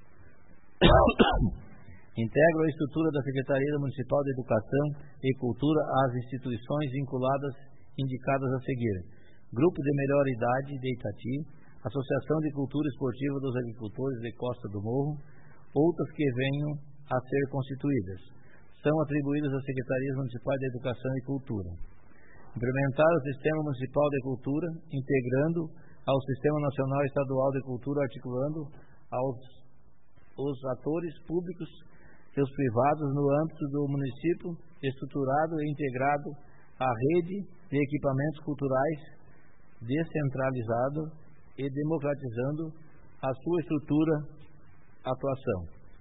S2: Integra a estrutura da Secretaria Municipal de Educação e Cultura às instituições vinculadas indicadas a seguir: Grupo de Melhor Idade de Itati, Associação de Cultura Esportiva dos Agricultores de Costa do Morro, outras que venham a ser constituídas. São atribuídas às Secretarias Municipais de Educação e Cultura. Implementar o Sistema Municipal de Cultura, integrando ao Sistema Nacional e Estadual de Cultura, articulando aos os atores públicos e os privados no âmbito do município, estruturado e integrado à rede de equipamentos culturais, descentralizado e democratizando a sua estrutura atuação.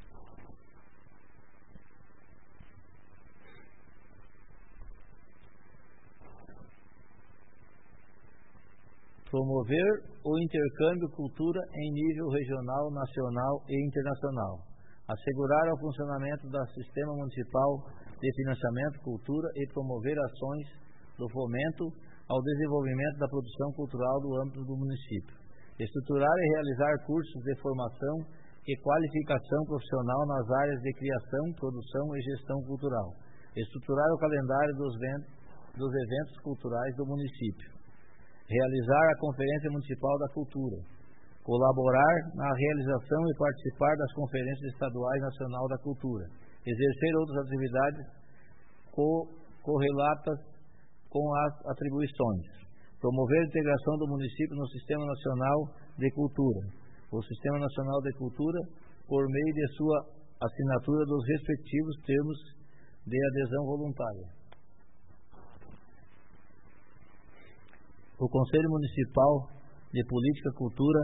S2: Promover o intercâmbio cultura em nível regional, nacional e internacional. Assegurar o funcionamento do Sistema Municipal de Financiamento Cultura e promover ações do fomento ao desenvolvimento da produção cultural do âmbito do município. Estruturar e realizar cursos de formação e qualificação profissional nas áreas de criação, produção e gestão cultural. Estruturar o calendário dos, dos eventos culturais do município. Realizar a Conferência Municipal da Cultura. Colaborar na realização e participar das conferências estaduais nacional da cultura. Exercer outras atividades co correlatas com as atribuições. Promover a integração do município no Sistema Nacional de Cultura. O Sistema Nacional de Cultura, por meio de sua assinatura dos respectivos termos de adesão voluntária. O Conselho Municipal de Política e Cultura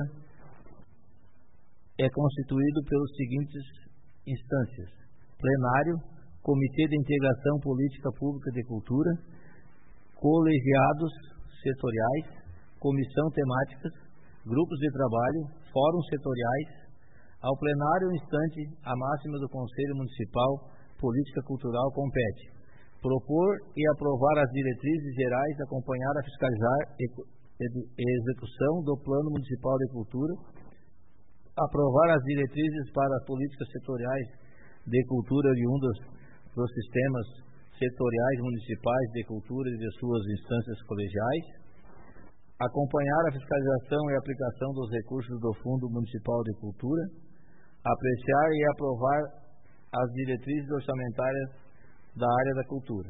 S2: é constituído pelas seguintes instâncias: plenário, Comitê de Integração Política Pública de Cultura, colegiados setoriais, comissão temáticas, grupos de trabalho, fóruns setoriais. Ao plenário instante, a máxima do Conselho Municipal Política Cultural compete propor e aprovar as diretrizes gerais, acompanhar a fiscalizar e execução do Plano Municipal de Cultura, aprovar as diretrizes para as políticas setoriais de cultura oriundas dos sistemas setoriais municipais de cultura e de suas instâncias colegiais, acompanhar a fiscalização e aplicação dos recursos do Fundo Municipal de Cultura, apreciar e aprovar as diretrizes orçamentárias da área da cultura.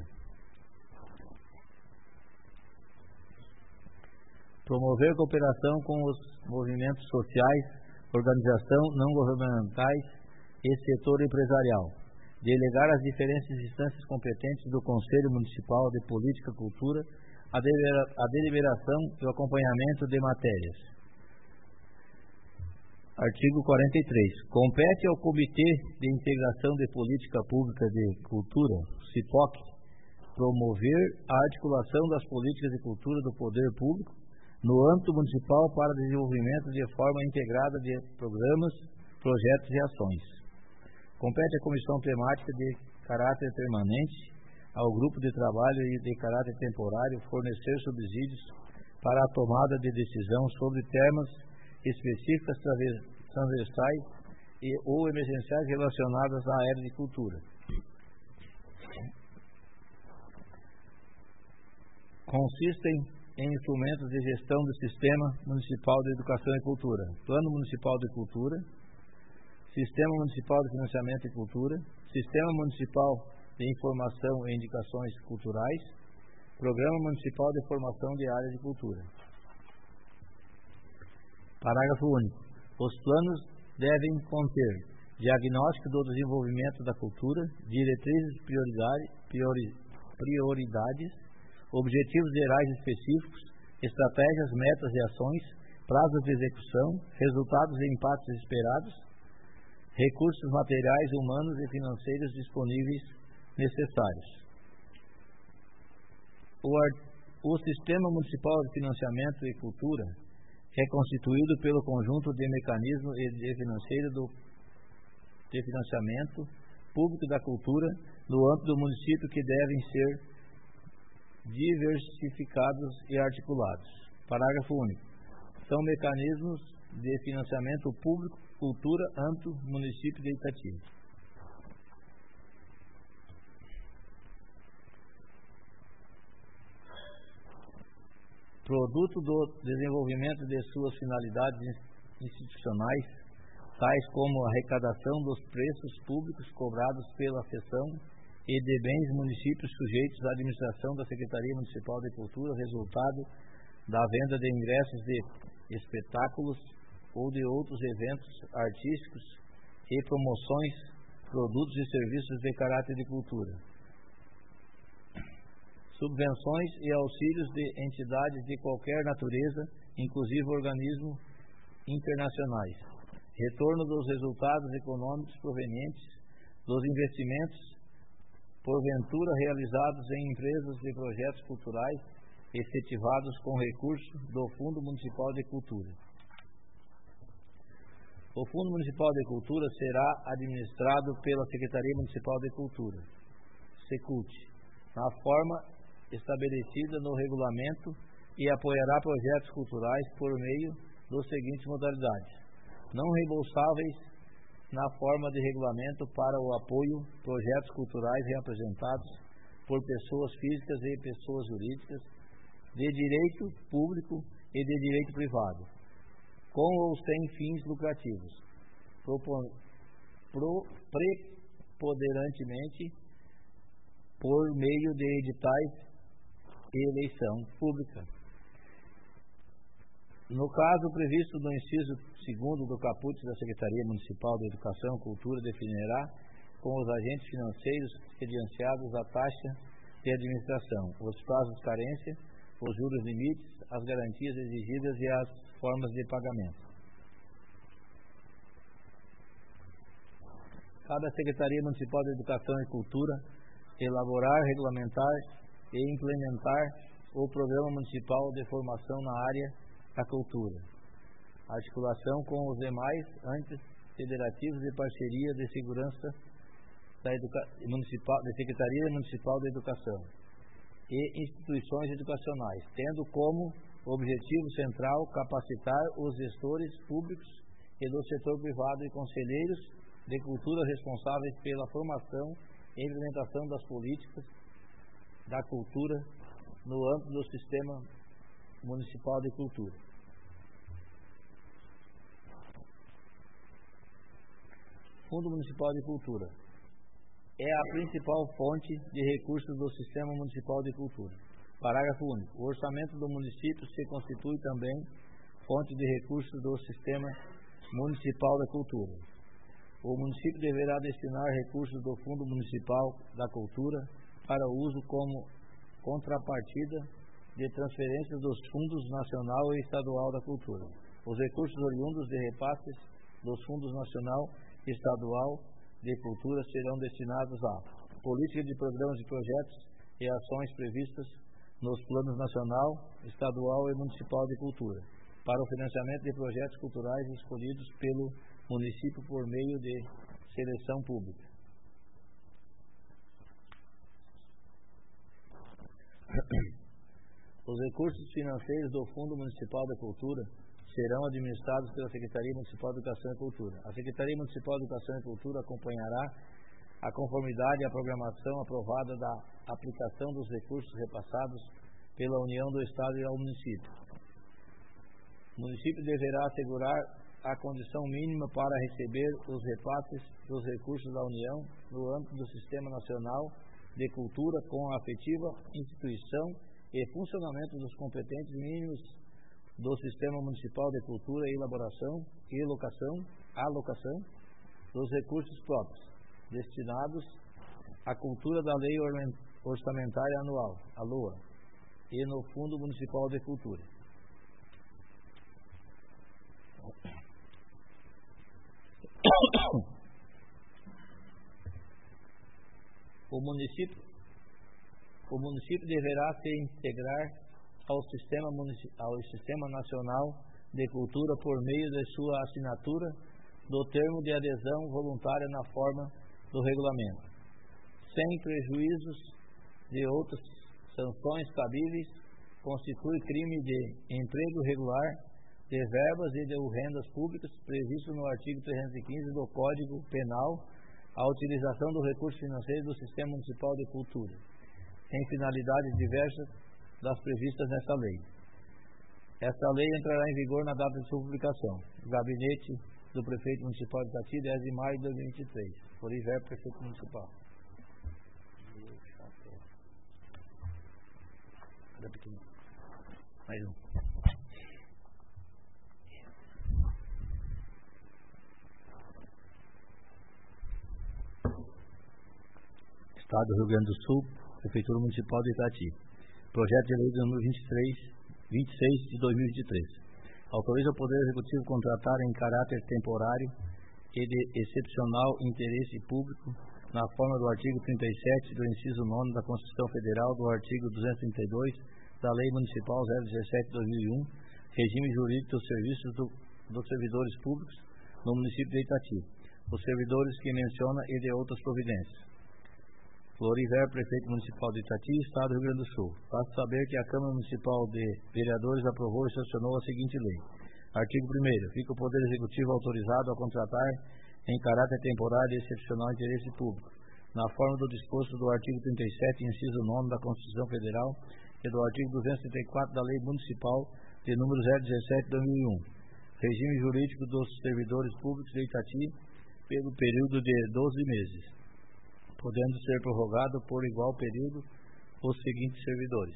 S2: Promover cooperação com os movimentos sociais, organização não governamentais e setor empresarial. Delegar às diferentes instâncias competentes do Conselho Municipal de Política e Cultura a, delibera a deliberação e o acompanhamento de matérias. Artigo quarenta e três. Compete ao Comitê de Integração de Política Pública de Cultura, CIPOC, promover a articulação das políticas de cultura do poder público no âmbito municipal para desenvolvimento de forma integrada de programas, projetos e ações. Compete à Comissão Temática de caráter permanente, ao Grupo de Trabalho e de caráter temporário fornecer subsídios para a tomada de decisão sobre temas específicas transversais e ou emergenciais relacionadas à área de cultura. Consistem em instrumentos de gestão do Sistema Municipal de Educação e Cultura, Plano Municipal de Cultura, Sistema Municipal de Financiamento e Cultura, Sistema Municipal de Informação e Indicações Culturais, Programa Municipal de Formação de Área de Cultura. Parágrafo único. Os planos devem conter diagnóstico do desenvolvimento da cultura, diretrizes priori, prioridades, objetivos gerais específicos, estratégias, metas e ações, prazos de execução, resultados e impactos esperados, recursos materiais, humanos e financeiros disponíveis necessários. O, o Sistema Municipal de Financiamento e Cultura é constituído pelo conjunto de mecanismos de, financeiro do, de financiamento público da cultura no âmbito do município que devem ser diversificados e articulados. Parágrafo único. São mecanismos de financiamento público cultura âmbito município de Itatiba. Produto do desenvolvimento de suas finalidades institucionais, tais como a arrecadação dos preços públicos cobrados pela seção e de bens municípios sujeitos à administração da Secretaria Municipal de Cultura, resultado da venda de ingressos de espetáculos ou de outros eventos artísticos e promoções, produtos e serviços de caráter de cultura. Subvenções e auxílios de entidades de qualquer natureza, inclusive organismos internacionais. Retorno dos resultados econômicos provenientes dos investimentos, porventura realizados em empresas de projetos culturais, efetivados com recursos do Fundo Municipal de Cultura. O Fundo Municipal de Cultura será administrado pela Secretaria Municipal de Cultura, SECULT, na forma estabelecida no regulamento e apoiará projetos culturais por meio das seguintes modalidades: não reembolsáveis na forma de regulamento para o apoio projetos culturais representados por pessoas físicas e pessoas jurídicas de direito público e de direito privado, com ou sem fins lucrativos, propon, pro, preponderantemente por meio de editais e eleição pública. No caso previsto no inciso segundo do caput da Secretaria Municipal de Educação e Cultura, definirá com os agentes financeiros credenciados a taxa de administração, os prazos de carência, os juros limites, as garantias exigidas e as formas de pagamento. Cabe à Secretaria Municipal de Educação e Cultura elaborar, regulamentar e implementar o Programa Municipal de Formação na área da cultura, articulação com os demais entes federativos e parceria de segurança da, Educa... Municipal... da Secretaria Municipal de Educação e instituições educacionais, tendo como objetivo central capacitar os gestores públicos e do setor privado e conselheiros de cultura responsáveis pela formação e implementação das políticas da cultura no âmbito do Sistema Municipal de Cultura. Fundo Municipal de Cultura é a principal fonte de recursos do Sistema Municipal de Cultura. Parágrafo único. O orçamento do município se constitui também fonte de recursos do Sistema Municipal da Cultura. O município deverá destinar recursos do Fundo Municipal da Cultura para uso como contrapartida de transferências dos Fundos Nacional e Estadual da Cultura. Os recursos oriundos de repasses dos Fundos Nacional e Estadual de Cultura serão destinados à política de programas e projetos e ações previstas nos planos nacional, estadual e municipal de cultura, para o financiamento de projetos culturais escolhidos pelo município por meio de seleção pública. Os recursos financeiros do Fundo Municipal da Cultura serão administrados pela Secretaria Municipal de Educação e Cultura. A Secretaria Municipal de Educação e Cultura acompanhará a conformidade e a programação aprovada da aplicação dos recursos repassados pela União do Estado e ao município. O município deverá assegurar a condição mínima para receber os repasses dos recursos da União no âmbito do Sistema Nacional de Cultura com a afetiva instituição e funcionamento dos competentes mínimos do Sistema Municipal de Cultura e elaboração e alocação, alocação dos recursos próprios destinados à cultura da Lei Orçamentária Anual, a LOA, e no Fundo Municipal de Cultura. O município, o município deverá se integrar ao sistema, ao sistema Nacional de Cultura por meio de sua assinatura do termo de adesão voluntária na forma do regulamento, sem prejuízos de outras sanções cabíveis, constitui crime de emprego irregular de verbas e de rendas públicas previsto no artigo trezentos e quinze do Código Penal a utilização do recurso financeiro do Sistema Municipal de Cultura, em finalidades diversas das previstas nesta lei. Esta lei entrará em vigor na data de sua publicação. Gabinete do Prefeito Municipal de Itati, dez de maio de dois mil e vinte e três. Floriver, Prefeito Municipal. Mais um. Estado do Rio Grande do Sul, Prefeitura Municipal de Itati. Projeto de Lei número vinte e três, vinte e seis de dois mil e vinte e três. Autoriza o Poder Executivo contratar em caráter temporário e de excepcional interesse público, na forma do artigo trinta e sete do inciso nono da Constituição Federal, do artigo duzentos e trinta e dois da Lei Municipal zero dezessete de dois mil e um, regime jurídico dos serviços do, dos servidores públicos no município de Itati, os servidores que menciona e de outras providências. Floriver, Prefeito Municipal de Itati, Estado do Rio Grande do Sul. Faço saber que a Câmara Municipal de Vereadores aprovou e sancionou a seguinte lei. Artigo primeiro. Fica o Poder Executivo autorizado a contratar em caráter temporário e excepcional interesse público, na forma do disposto do artigo trinta e sete, inciso nove da Constituição Federal e do artigo duzentos e trinta e quatro da Lei Municipal de número zero dezessete de dois mil e um. Regime jurídico dos servidores públicos de Itati pelo período de doze meses, podendo ser prorrogado por igual período os seguintes servidores.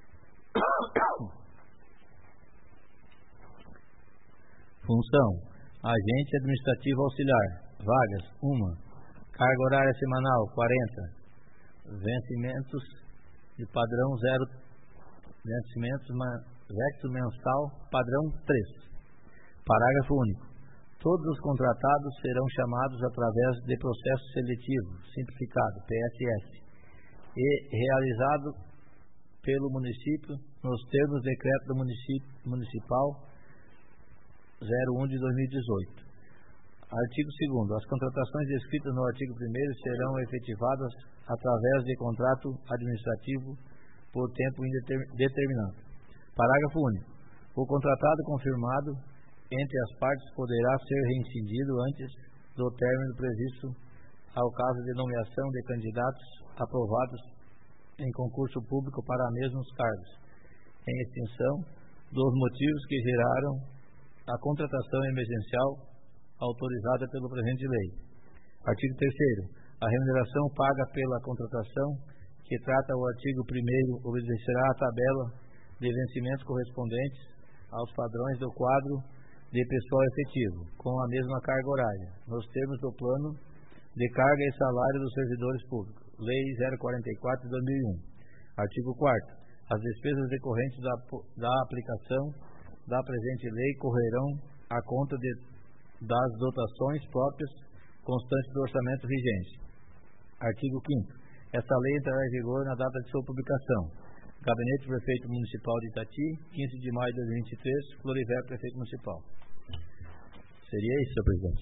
S2: Função: agente administrativo auxiliar. Vagas: uma. Carga horária semanal: quarenta. Vencimentos de padrão zero. Vencimentos vecto mensal padrão três. Parágrafo único. Todos os contratados serão chamados através de processo seletivo simplificado, P S S, e realizado pelo município nos termos do decreto do município municipal zero um de dois mil e dezoito. Artigo segundo. As contratações descritas no artigo primeiro serão efetivadas através de contrato administrativo por tempo indeterminado. Parágrafo único. O contratado confirmado entre as partes poderá ser reincindido antes do término previsto ao caso de nomeação de candidatos aprovados em concurso público para mesmos cargos, em extinção dos motivos que geraram a contratação emergencial autorizada pelo presente lei. Artigo terceiro. A remuneração paga pela contratação que trata o artigo primeiro obedecerá à tabela de vencimentos correspondentes aos padrões do quadro de pessoal efetivo, com a mesma carga horária, nos termos do plano de carga e salário dos servidores públicos, Lei zero quarenta e quatro de dois mil e um. Artigo quarto. As despesas decorrentes da, da aplicação da presente lei correrão à conta de, das dotações próprias constantes do orçamento vigente. Artigo quinto. Esta lei entrará em vigor na data de sua publicação. Gabinete do Prefeito Municipal de Itati, quinze de maio de dois mil e vinte e três, Floriver, Prefeito Municipal. Seria isso, senhor presidente.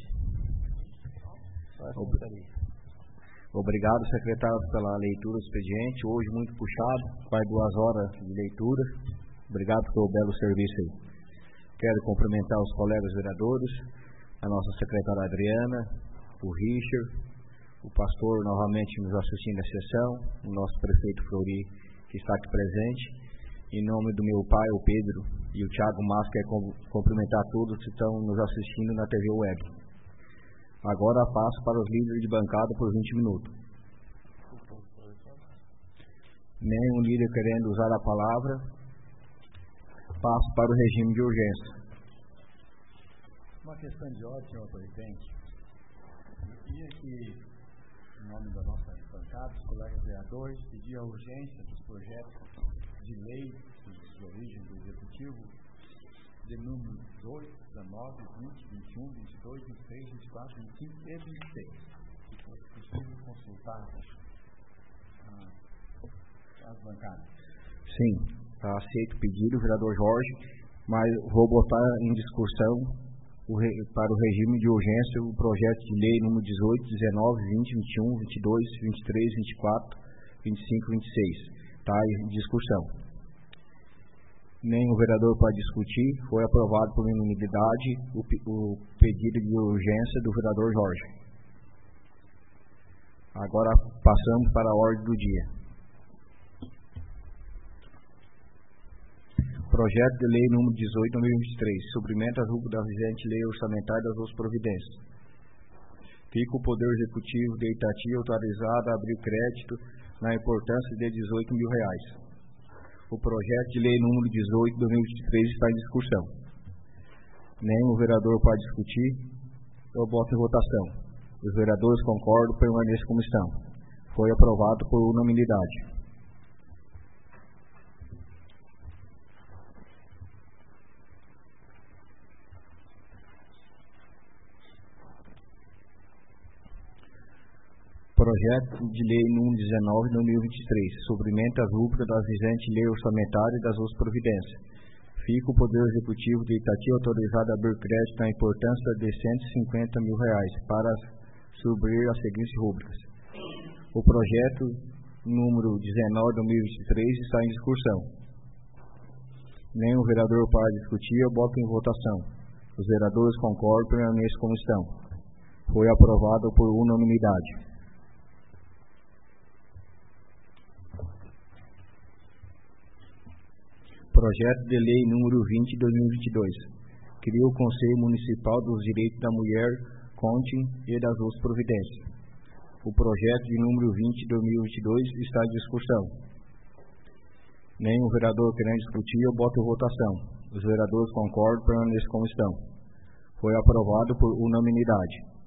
S1: Obrigado, secretário, pela leitura do expediente. Hoje muito puxado, vai duas horas de leitura. Obrigado pelo belo serviço aí. Quero cumprimentar os colegas vereadores, a nossa secretária Adriana, o Richard, o pastor novamente nos assistindo à sessão, o nosso prefeito Flori, que está aqui presente. Em nome do meu pai, o Pedro, e o Thiago Márcio, quero cumprimentar todos que estão nos assistindo na T V Web. Agora passo para os líderes de bancada por vinte minutos. Nenhum líder querendo usar a palavra, passo para o regime de urgência.
S3: Uma questão de ordem, senhor presidente. Eu queria que, em nome da nossa bancada, os colegas vereadores, pedir a urgência dos projetos de lei de origem do Executivo, de número dezoito, dezenove, vinte, vinte e um, vinte e dois, vinte e três, vinte e quatro, vinte e cinco e vinte e seis. Se fosse possível consultar ah, as bancadas.
S1: Sim, aceito o pedido, vereador Jorge, mas vou botar em discussão o re, para o regime de urgência o projeto de lei número dezoito, dezenove, vinte, vinte e um, vinte e dois, vinte e três, vinte e quatro, vinte e cinco, vinte e seis. Está em discussão. Nenhum vereador para discutir. Foi aprovado por unanimidade o, o pedido de urgência do vereador Jorge. Agora passamos para a ordem do dia. Projeto de lei número dezoito, dois mil e vinte e três. Suprimento às rubricas da vigente lei orçamentária das outras providências. Fica o Poder Executivo de Itati autorizado a abrir crédito na importância de dezoito mil reais. O projeto de lei número dezoito, dois mil e vinte e três está em discussão. Nenhum vereador para discutir. Eu boto em votação. Os vereadores concordam, permaneçam como estão. Foi aprovado por unanimidade. Projeto de lei número dezenove, dois mil e vinte e três. Suprimento às rubricas da vigente lei orçamentária e das outras providências. Fica o Poder Executivo de Itati autorizado a abrir crédito na importância de cento e cinquenta mil reais para suprir as seguintes rubricas. O projeto número dezenove de dois mil e vinte e três está em discussão. Nenhum vereador para discutir, eu boto em votação. Os vereadores concordam, permanecem como estão. Foi aprovado por unanimidade. Projeto de Lei número vinte de dois mil e vinte e dois. Cria o Conselho Municipal dos Direitos da Mulher, CONTIM e das outras providências. O projeto de número vinte de dois mil e vinte e dois está em discussão. Nenhum vereador querendo discutir, eu boto em votação. Os vereadores concordam, permanecem como estão. Foi aprovado por unanimidade.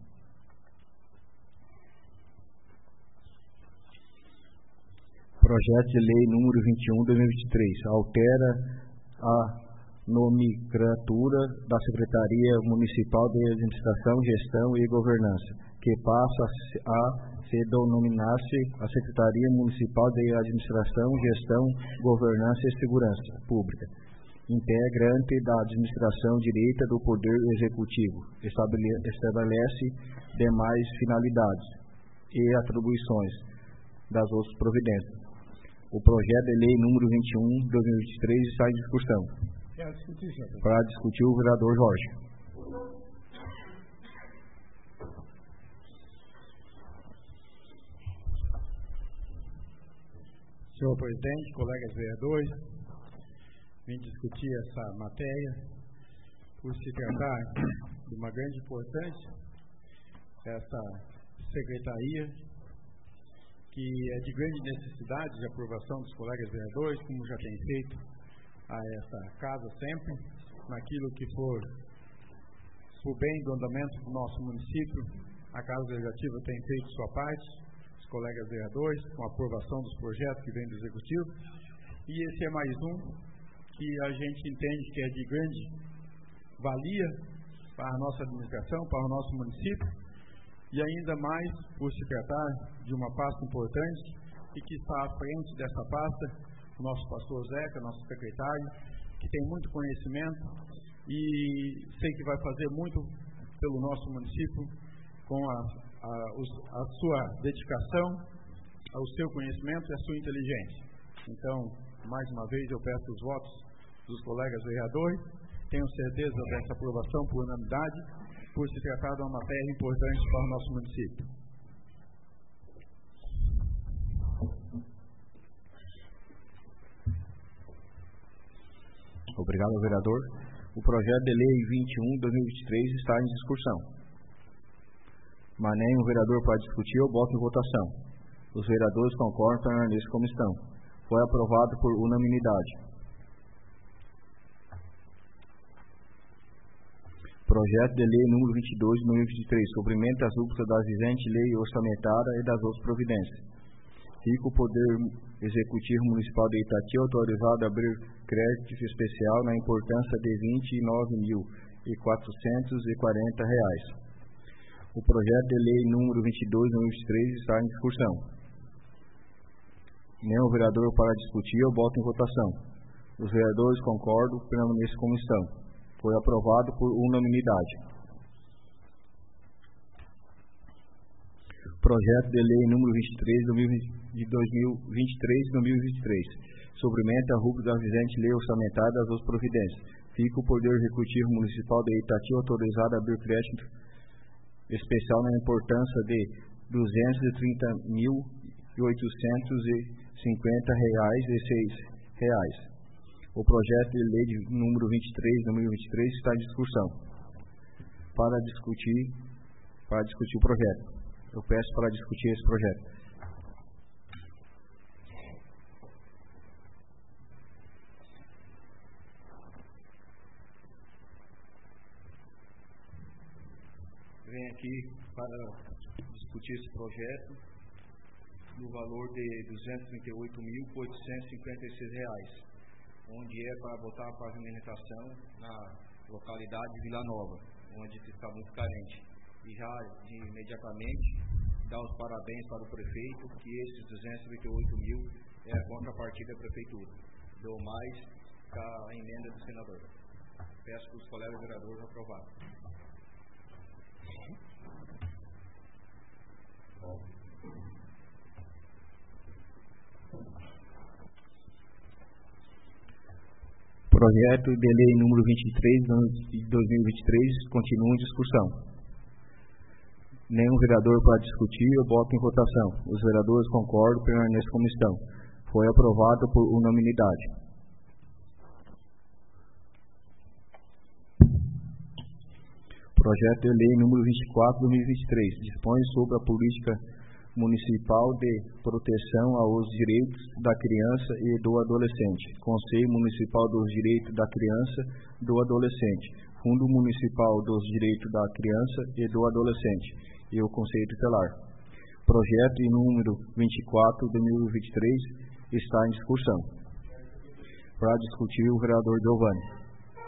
S1: Projeto de Lei número vinte e um de dois mil e vinte e três altera a nomenclatura da Secretaria Municipal de Administração, Gestão e Governança, que passa a se denominar-se a Secretaria Municipal de Administração, Gestão, Governança e Segurança Pública, integrante da administração direita do Poder Executivo, estabelece demais finalidades e atribuições das outras providências. O projeto de lei número vinte e um de dois mil e vinte e três está em discussão. Para discutir o vereador Jorge.
S3: Senhor presidente, colegas vereadores, vim discutir essa matéria por se tratar de uma grande importância, essa secretaria que é de grande necessidade de aprovação dos colegas vereadores, como já tem feito a essa casa sempre, naquilo que for o bem do andamento do nosso município. A Casa Legislativa tem feito sua parte, os colegas vereadores, com a aprovação dos projetos que vêm do Executivo, e esse é mais um que a gente entende que é de grande valia para a nossa administração, para o nosso município, e ainda mais por se tratar de uma pasta importante e que está à frente dessa pasta o nosso pastor Zeca, nosso secretário, que tem muito conhecimento e sei que vai fazer muito pelo nosso município com a, a, a sua dedicação, ao seu conhecimento e a sua inteligência. Então, mais uma vez, eu peço os votos dos colegas vereadores, tenho certeza dessa aprovação por unanimidade, por se tratar de uma matéria importante para o nosso município.
S1: Obrigado, vereador. O projeto de lei vinte e um de dois mil e vinte e três está em discussão. Mas nenhum vereador para discutir, eu boto em votação. Os vereadores concordam, permanecem como estão. Foi aprovado por unanimidade. Projeto de lei número vinte e dois de dois mil e vinte e três, suprimento as rúbricas da vigente lei orçamentária e das outras providências. Fica o Poder Executivo Municipal de Itati autorizado a abrir crédito especial na importância de vinte e nove mil quatrocentos e quarenta reais. O projeto de lei número vinte e dois de dois mil e vinte e três está em discussão. Nenhum vereador para discutir, eu boto em votação. Os vereadores concordam, permanecem como estão. Foi aprovado por unanimidade. Projeto de lei número vinte e três de dois mil e vinte e três de dois mil e vinte e três. Suprimenta a rúbrica da vigente lei orçamentária das outras providências. Fica o Poder Executivo Municipal de Itati autorizado a abrir crédito especial na importância de duzentos e trinta mil oitocentos e cinquenta reais e seis reais. O projeto de lei de número vinte e três de dois mil e vinte e três está em discussão. Para discutir, para discutir o projeto. Eu peço para discutir esse projeto.
S4: Venho aqui para discutir esse projeto no valor de duzentos e trinta e oito mil oitocentos e cinquenta e seis reais, onde é para botar a pavimentação na localidade de Vila Nova, onde está muito carente. E já de imediatamente dar os parabéns para o prefeito, que esses duzentos e trinta e oito mil é a contrapartida da prefeitura. Deu mais que a emenda do senador. Peço que os colegas vereadores aprovarem.
S1: Projeto de Lei número vinte e três de dois mil e vinte e três continua em discussão. Nenhum vereador para discutir, eu boto em votação. Os vereadores concordam, permanecem como estão. Foi aprovado por unanimidade. Projeto de Lei número vinte e quatro de dois mil e vinte e três dispõe sobre a política municipal de proteção aos direitos da criança e do adolescente. Conselho Municipal dos Direitos da Criança e do Adolescente. Fundo Municipal dos Direitos da Criança e do Adolescente. E o Conselho Tutelar. Projeto número vinte e quatro de dois mil e vinte e três está em discussão. Para discutir, o vereador Giovanni.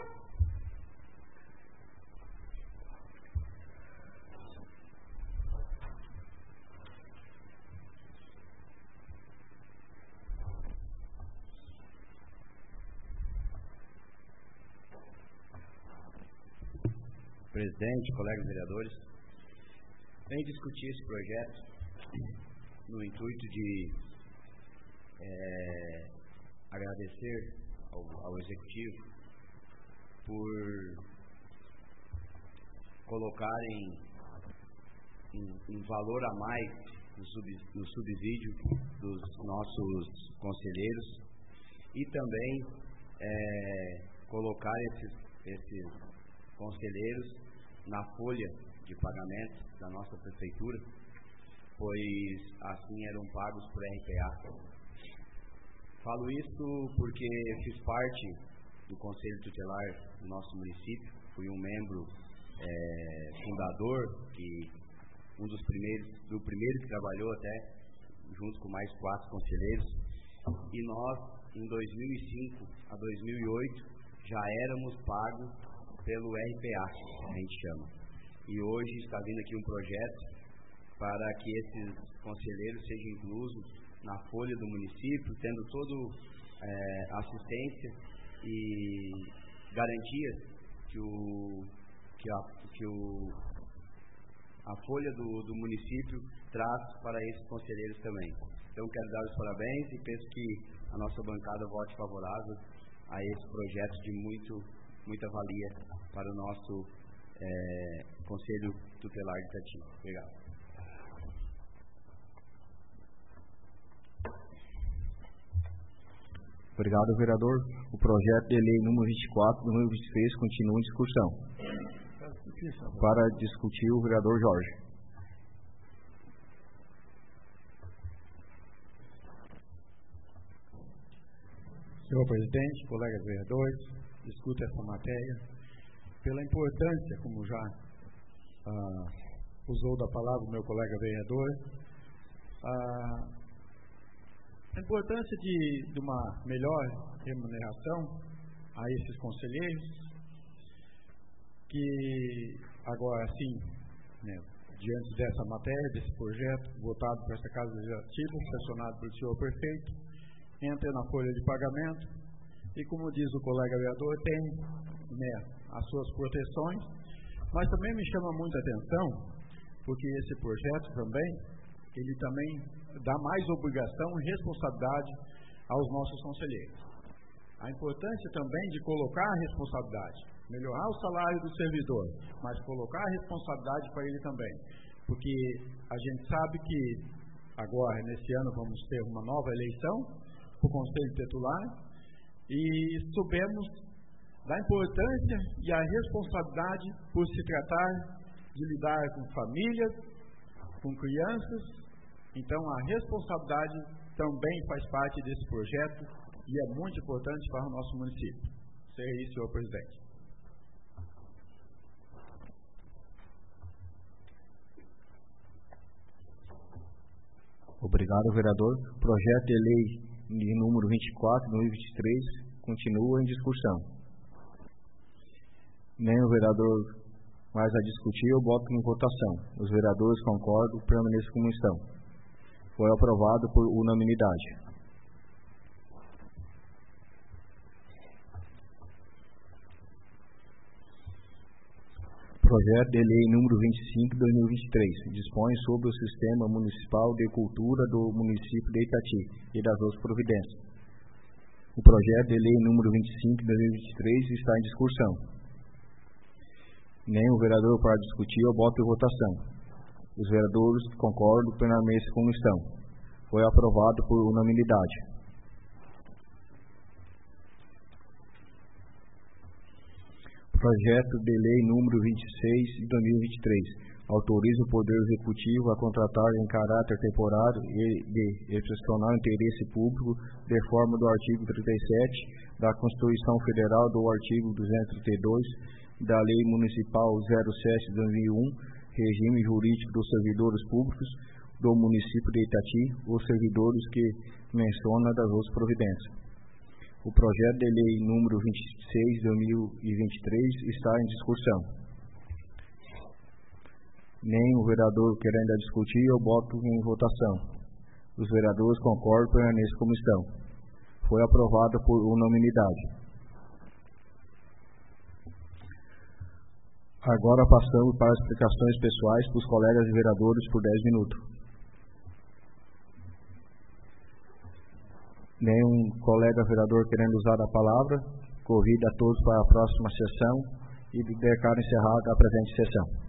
S2: Presidente, colegas vereadores, vem discutir esse projeto no intuito de é, agradecer ao, ao Executivo por colocarem um, um valor a mais no, sub, no subsídio dos nossos conselheiros e também é, colocar esses, esses conselheiros na folha de pagamento da nossa prefeitura, pois assim eram pagos por R P A. Falo isso porque fiz parte do Conselho Tutelar do nosso município, fui um membro é, fundador, que um dos primeiros, do primeiro que trabalhou até, junto com mais quatro conselheiros, e nós, em dois mil e cinco a dois mil e oito, já éramos pagos pelo R P A, a gente chama. E hoje está vindo aqui um projeto para que esses conselheiros sejam inclusos na folha do município, tendo toda é, assistência e garantias que, o, que, a, que o, a folha do, do município traz para esses conselheiros também. Então quero dar os parabéns e penso que a nossa bancada vote favorável a esse projeto de muito muita valia para o nosso é, Conselho Tutelar de Itati. Obrigado.
S1: Obrigado, vereador. O projeto de lei número vinte e quatro de dois mil e vinte e três continua em discussão. Para discutir, o vereador Jorge.
S3: Senhor presidente, colegas vereadores, discuto essa matéria pela importância, como já ah, usou da palavra o meu colega vereador, ah, a importância de, de uma melhor remuneração a esses conselheiros, que agora sim, né, diante dessa matéria, desse projeto votado por essa Casa Legislativa, sancionado pelo senhor prefeito, entra na folha de pagamento e, como diz o colega vereador, tem, né, as suas proteções, mas também me chama muita atenção, porque esse projeto também, ele também dá mais obrigação e responsabilidade aos nossos conselheiros. A importância também de colocar a responsabilidade, melhorar o salário do servidor, mas colocar a responsabilidade para ele também, porque a gente sabe que agora, nesse ano, vamos ter uma nova eleição para o Conselho Tutelar, e soubemos da importância e a responsabilidade por se tratar de lidar com famílias, com crianças. Então a responsabilidade também faz parte desse projeto e é muito importante para o nosso município. Seja isso, senhor presidente.
S1: Obrigado, vereador. Projeto de lei de número vinte e quatro de dois mil e vinte e três continua em discussão. Nem o vereador mais a discutir, eu boto em votação. Os vereadores concordam, permaneçam como estão. Foi aprovado por unanimidade. Projeto de lei número vinte e cinco de dois mil e vinte e três dispõe sobre o Sistema Municipal de Cultura do município de Itati e das outras providências. O projeto de lei número vinte e cinco de dois mil e vinte e três está em discussão. Nenhum vereador para discutir, eu boto em votação. Os vereadores que concordam permanecem como estão. Foi aprovado por unanimidade. Projeto de lei número vinte e seis de dois mil e vinte e três. Autoriza o Poder Executivo a contratar em caráter temporário e de excepcional interesse público, de forma do artigo trinta e sete da Constituição Federal, do artigo duzentos e trinta e dois da Lei Municipal zero sete de dois mil e um, regime jurídico dos servidores públicos do município de Itati, os servidores que menciona das outras providências. O projeto de lei número vinte e seis de dois mil e vinte e três está em discussão. Nenhum vereador querendo discutir, eu boto em votação. Os vereadores concordam e permanecem como estão. Foi aprovado por unanimidade. Agora passamos para as explicações pessoais para os colegas vereadores por dez minutos. Nenhum colega vereador querendo usar a palavra, convido a todos para a próxima sessão e declaro encerrada a presente sessão.